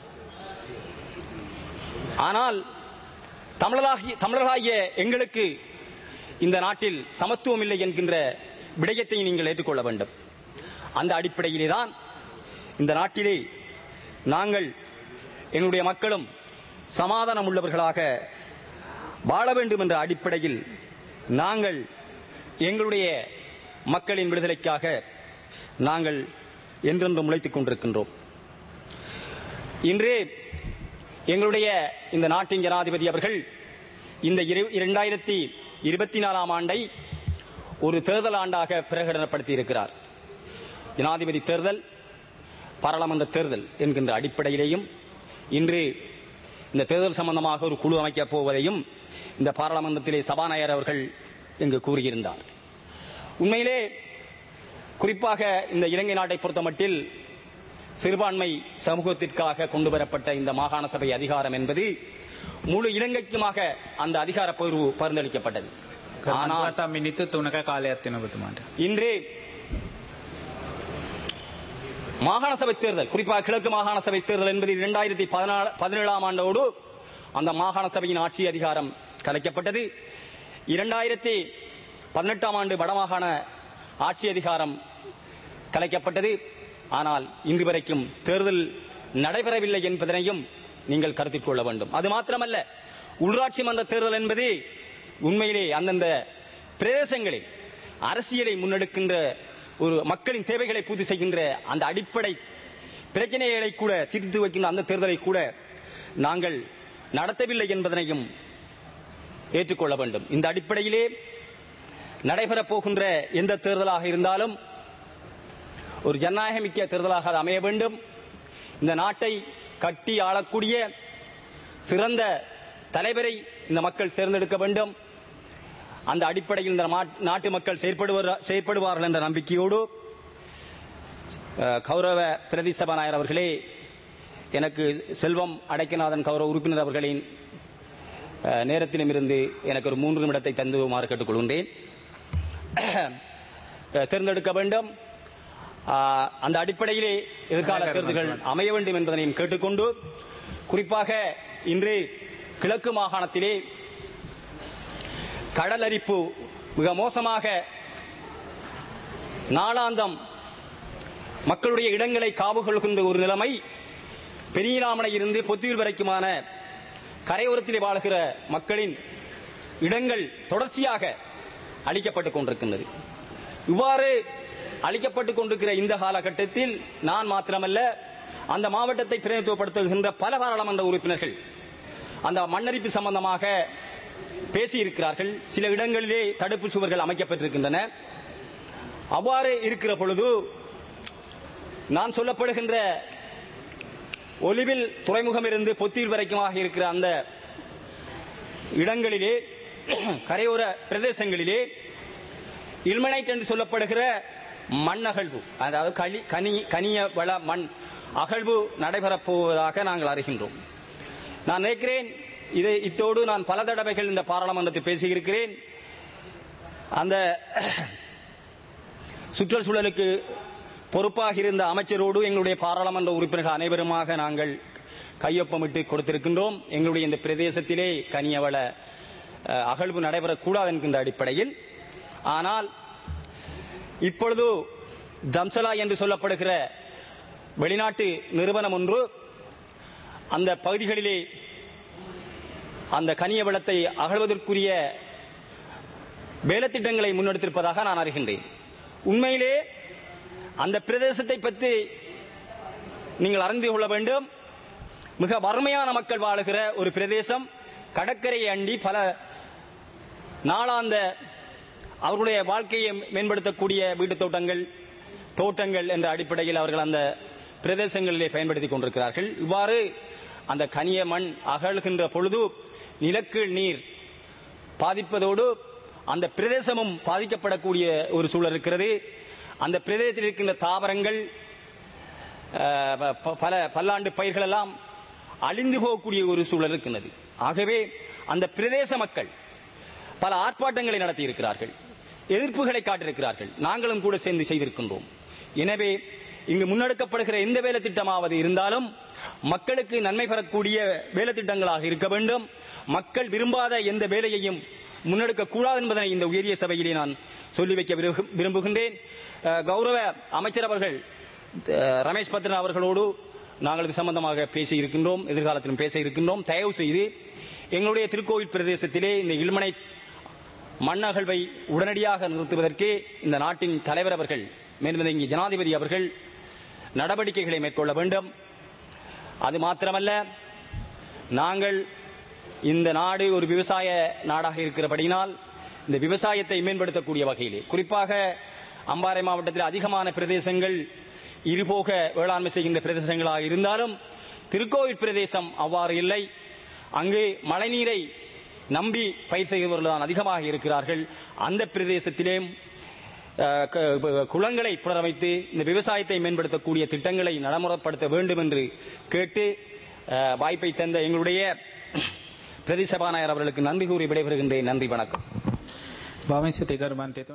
ஆனால் தமிழராகிய தமிழராகிய எங்களுக்கு இந்த நாட்டில் சமத்துவம் இல்லை என்கின்ற விடயத்தை நீங்கள் ஏற்றுக்கொள்ள வேண்டும். அந்த அடிப்படையிலே தான் இந்த நாட்டிலே நாங்கள் எங்களுடைய மக்களும் சமாதானம் உள்ளவர்களாக வாழ வேண்டும் என்ற அடிப்படையில் நாங்கள் எங்களுடைய மக்களின் விடுதலைக்காக நாங்கள் என்றென்றும் உழைத்துக் கொண்டிருக்கின்றோம். இன்று எங்களுடைய இந்த நாட்டின் ஜனாதிபதி அவர்கள் இந்த இரண்டாயிரத்தி இருபத்தி நாலாம் ஆண்டை ஒரு தேர்தல் ஆண்டாக பிரகடனப்படுத்தி இருக்கிறார். ஜனாதிபதி தேர்தல், பாராளுமன்ற தேர்தல் என்கின்ற அடிப்படையிலேயும் இன்று இந்த தேர்தல் சம்பந்தமாக ஒரு குழு அமைக்கப் போவதையும் இந்த பாராளுமன்றத்திலே சபாநாயகர் அவர்கள் இங்கு கூறியிருந்தார். உண்மையிலே குறிப்பாக இந்த இலங்கை நாட்டை பொறுத்தமட்டில் சிறுபான்மை சமூகத்திற்காக கொண்டுவரப்பட்ட இந்த மாகாண சபை அதிகாரம் என்பது முழு இலங்கைக்குமாக அந்த அதிகார பகிர்வு பரிந்துரைக்கப்பட்டது. ஆனால் මිනිත්තු තුනක කාලයක් තියෙනවා ඔබතුමාට. இன்று மாகாண சபை தேர்தல், குறிப்பாக கிழக்கு மாகாண சபை தேர்தல் என்பது இரண்டாயிரத்தி பதினேழாம் ஆண்டோடு அந்த மாகாண சபையின் ஆட்சி அதிகாரம் கலைக்கப்பட்டது. இரண்டாயிரத்தி பதினெட்டாம் ஆண்டு வடமாகாண ஆட்சி அதிகாரம் கலைக்கப்பட்டது. ஆனால் இன்று வரைக்கும் தேர்தல் நடைபெறவில்லை என்பதனையும் நீங்கள் கருத்தில் கொள்ள வேண்டும். அது மாத்திரமல்ல, உள்ளாட்சி மன்ற தேர்தல் என்பது உண்மையிலே அந்தந்த பிரதேசங்களில் அரசியலை முன்னெடுக்கின்ற ஒரு மக்களின் தேவைகளை பூர்த்தி செய்கின்ற அந்த அடிப்படை பிரச்சனைகளை கூட தீர்த்து வைக்கின்ற அந்த தேர்தலை கூட நாங்கள் நடத்தவில்லை என்பதனையும் ஏற்றுக்கொள்ள வேண்டும். இந்த அடிப்படையிலே நடைபெறப் போகின்ற எந்த தேர்தலாக இருந்தாலும் ஒரு ஜனநாயகமிக்க தேர்தலாக அது அமைய வேண்டும். இந்த நாட்டை கட்டி ஆளக்கூடிய சிறந்த தலைவரை இந்த மக்கள் தேர்ந்தெடுக்க வேண்டும். அந்த அடிப்படையில் இந்த நாட்டு மக்கள் செயற்படுவார்கள் என்ற நம்பிக்கையோடு கௌரவ பிரதி சபாநாயகர் அவர்களே, எனக்கு செல்வம் அடைக்கநாதன் கௌரவ உறுப்பினர் அவர்களின் நேரத்திலும் இருந்து எனக்கு ஒரு மூன்று நிமிடத்தை தந்துமாறு கேட்டுக்கொள்கின்றேன். தேர்ந்தெடுக்க வேண்டும். அந்த அடிப்படையிலே எதிர்கால தேர்தல்கள் அமைய வேண்டும் என்பதனையும் கேட்டுக்கொண்டு, குறிப்பாக இன்று கிழக்கு மாகாணத்திலே கடல் அரிப்பு மிக மோசமாக நாளாந்தம் மக்களுடைய இடங்களை காவு கொள்கின்ற ஒரு நிலைமை பெரியநாமனை இருந்து பொத்தியூர் வரைக்குமான கரையோரத்திலே வாழ்கிற மக்களின் இடங்கள் தொடர்ச்சியாக அளிக்கப்பட்டுக் கொண்டிருக்கின்றது. இவ்வாறு அளிக்கப்பட்டுக் கொண்டிருக்கிற இந்த காலகட்டத்தில் நான் மாத்திரமல்ல, அந்த மாவட்டத்தை பிரதிநிதித்துவப்படுத்துகின்ற பல பாராளுமன்ற உறுப்பினர்கள் அந்த மண்ணரிப்பு சம்பந்தமாக பேசியிருக்கிறார்கள். சில இடங்களிலே தடுப்பு சுவர்கள் அமைக்கப்பட்டிருக்கின்றன. அவ்வாறு இருக்கிற பொழுது நான் சொல்லப்படுகின்ற ஒலிவில் துறைமுகம் இருந்து பொத்தீர் வரைக்குமாக இருக்கிற அந்த இடங்களிலே, கரையோர பிரதேசங்களிலே இல்மனைட் என்று சொல்லப்படுகிற மண் அகழ்வு, அதாவது கனி கனிய வள மண் அகழ்வு நடைபெறப் போவதாக நாங்கள் அறிகின்றோம். நான் நினைக்கிறேன், இதை இத்தோடு நான் பல தடவைகள் இந்த பாராளுமன்றத்தில் பேசியிருக்கிறேன். அந்த சுற்றுச்சூழலுக்கு பொறுப்பாக இருந்த அமைச்சரோடு எங்களுடைய பாராளுமன்ற உறுப்பினர்கள் அனைவருமாக நாங்கள் கையொப்பமிட்டு கொடுத்திருக்கின்றோம். எங்களுடைய இந்த பிரதேசத்திலே கனியவள அகழ்வு நடைபெறக்கூடாது என்கின்ற அடிப்படையில். ஆனால் இப்பொழுது தம்சலா என்று சொல்லப்படுகிற வெளிநாட்டு நிறுவனம் ஒன்று அந்த பகுதிகளிலே அந்த கனிய வளத்தை அகழ்வதற்குரிய வேலைத்திட்டங்களை முன்னெடுத்திருப்பதாக நான் அறிகின்றேன். உண்மையிலே அந்த பிரதேசத்தை பற்றி நீங்கள் அறிந்து கொள்ள வேண்டும். மிக வறுமையான மக்கள் வாழுகிற ஒரு பிரதேசம். கடற்கரையை அண்டி பல நாளாந்த அவர்களுடைய வாழ்க்கையை மேம்படுத்தக்கூடிய வீட்டு தோட்டங்கள் தோட்டங்கள் என்ற அடிப்படையில் அவர்கள் அந்த பிரதேசங்களிலே பயன்படுத்திக் கொண்டிருக்கிறார்கள். இவ்வாறு அந்த கனிய மண் அகழ்கின்ற பொழுது நிலக்கீழ் நீர் பாதிப்பதோடு அந்த பிரதேசமும் பாதிக்கப்படக்கூடிய ஒரு சூழல் இருக்கிறது. அந்த பிரதேசத்தில் இருக்கின்ற தாவரங்கள் பல பல்லாண்டு பயிர்கள் எல்லாம் அழிந்து போகக்கூடிய ஒரு சூழல் இருக்கிறது. ஆகவே அந்த பிரதேச மக்கள் பல ஆர்ப்பாட்டங்களை நடத்தி இருக்கிறார்கள், எதிர்ப்புகளை காட்டியிருக்கிறார்கள். நாங்களும் கூட சேர்ந்து செய்திருக்கின்றோம். எனவே இங்கு முன்னெடுக்கப்படுகிற எந்த வேலை திட்டமாவது இருந்தாலும் மக்களுக்கு நன்மை பெறக்கூடிய வேலை திட்டங்களாக இருக்க வேண்டும். மக்கள் விரும்பாத எந்த வேலையையும் முன்னெடுக்க கூடாது என்பதனை இந்த உயரிய சபையிலே நான் சொல்லி வைக்க விரும்புகின்றேன். கௌரவ அமைச்சர் அவர்கள் ரமேஷ் பத்ரன் அவர்களோடு நாங்கள் இது சம்பந்தமாக பேசி இருக்கின்றோம், எதிர்காலத்திலும் பேச இருக்கின்றோம். தயவு செய்து எங்களுடைய திருக்கோவில் பிரதேசத்திலே இந்த இல்மனை மண் அகழ்வை உடனடியாக நிறுத்துவதற்கு இந்த நாட்டின் தலைவர் அவர்கள், மேன்மதங்கி ஜனாதிபதி அவர்கள் நடவடிக்கைகளை மேற்கொள்ள வேண்டும். அது மாத்திரமல்ல, நாங்கள் இந்த நாடு ஒரு விவசாய நாடாக இருக்கிறபடியினால் இந்த விவசாயத்தை மேம்படுத்தக்கூடிய வகையிலே, குறிப்பாக அம்பாறை மாவட்டத்தில் அதிகமான பிரதேசங்கள் இருபோக வேளாண்மை செய்கின்ற பிரதேசங்களாக இருந்தாலும் திருக்கோவில் பிரதேசம் அவ்வாறு இல்லை. அங்கு மழைநீரை நம்பி பயிர் செய்கிறவர்கள் தான் அதிகமாக இருக்கிறார்கள். அந்த பிரதேசத்திலே குளங்களை புனரமைத்து இந்த விவசாயத்தை மேம்படுத்தக்கூடிய திட்டங்களை நடைமுறைப்படுத்த வேண்டும் என்று கேட்டு வாய்ப்பை தந்த எங்களுடைய பிரதி சபாநாயகர் அவர்களுக்கு நன்றி கூறி விடைபெறுகின்றேன். நன்றி, வணக்கம். Vamos a tener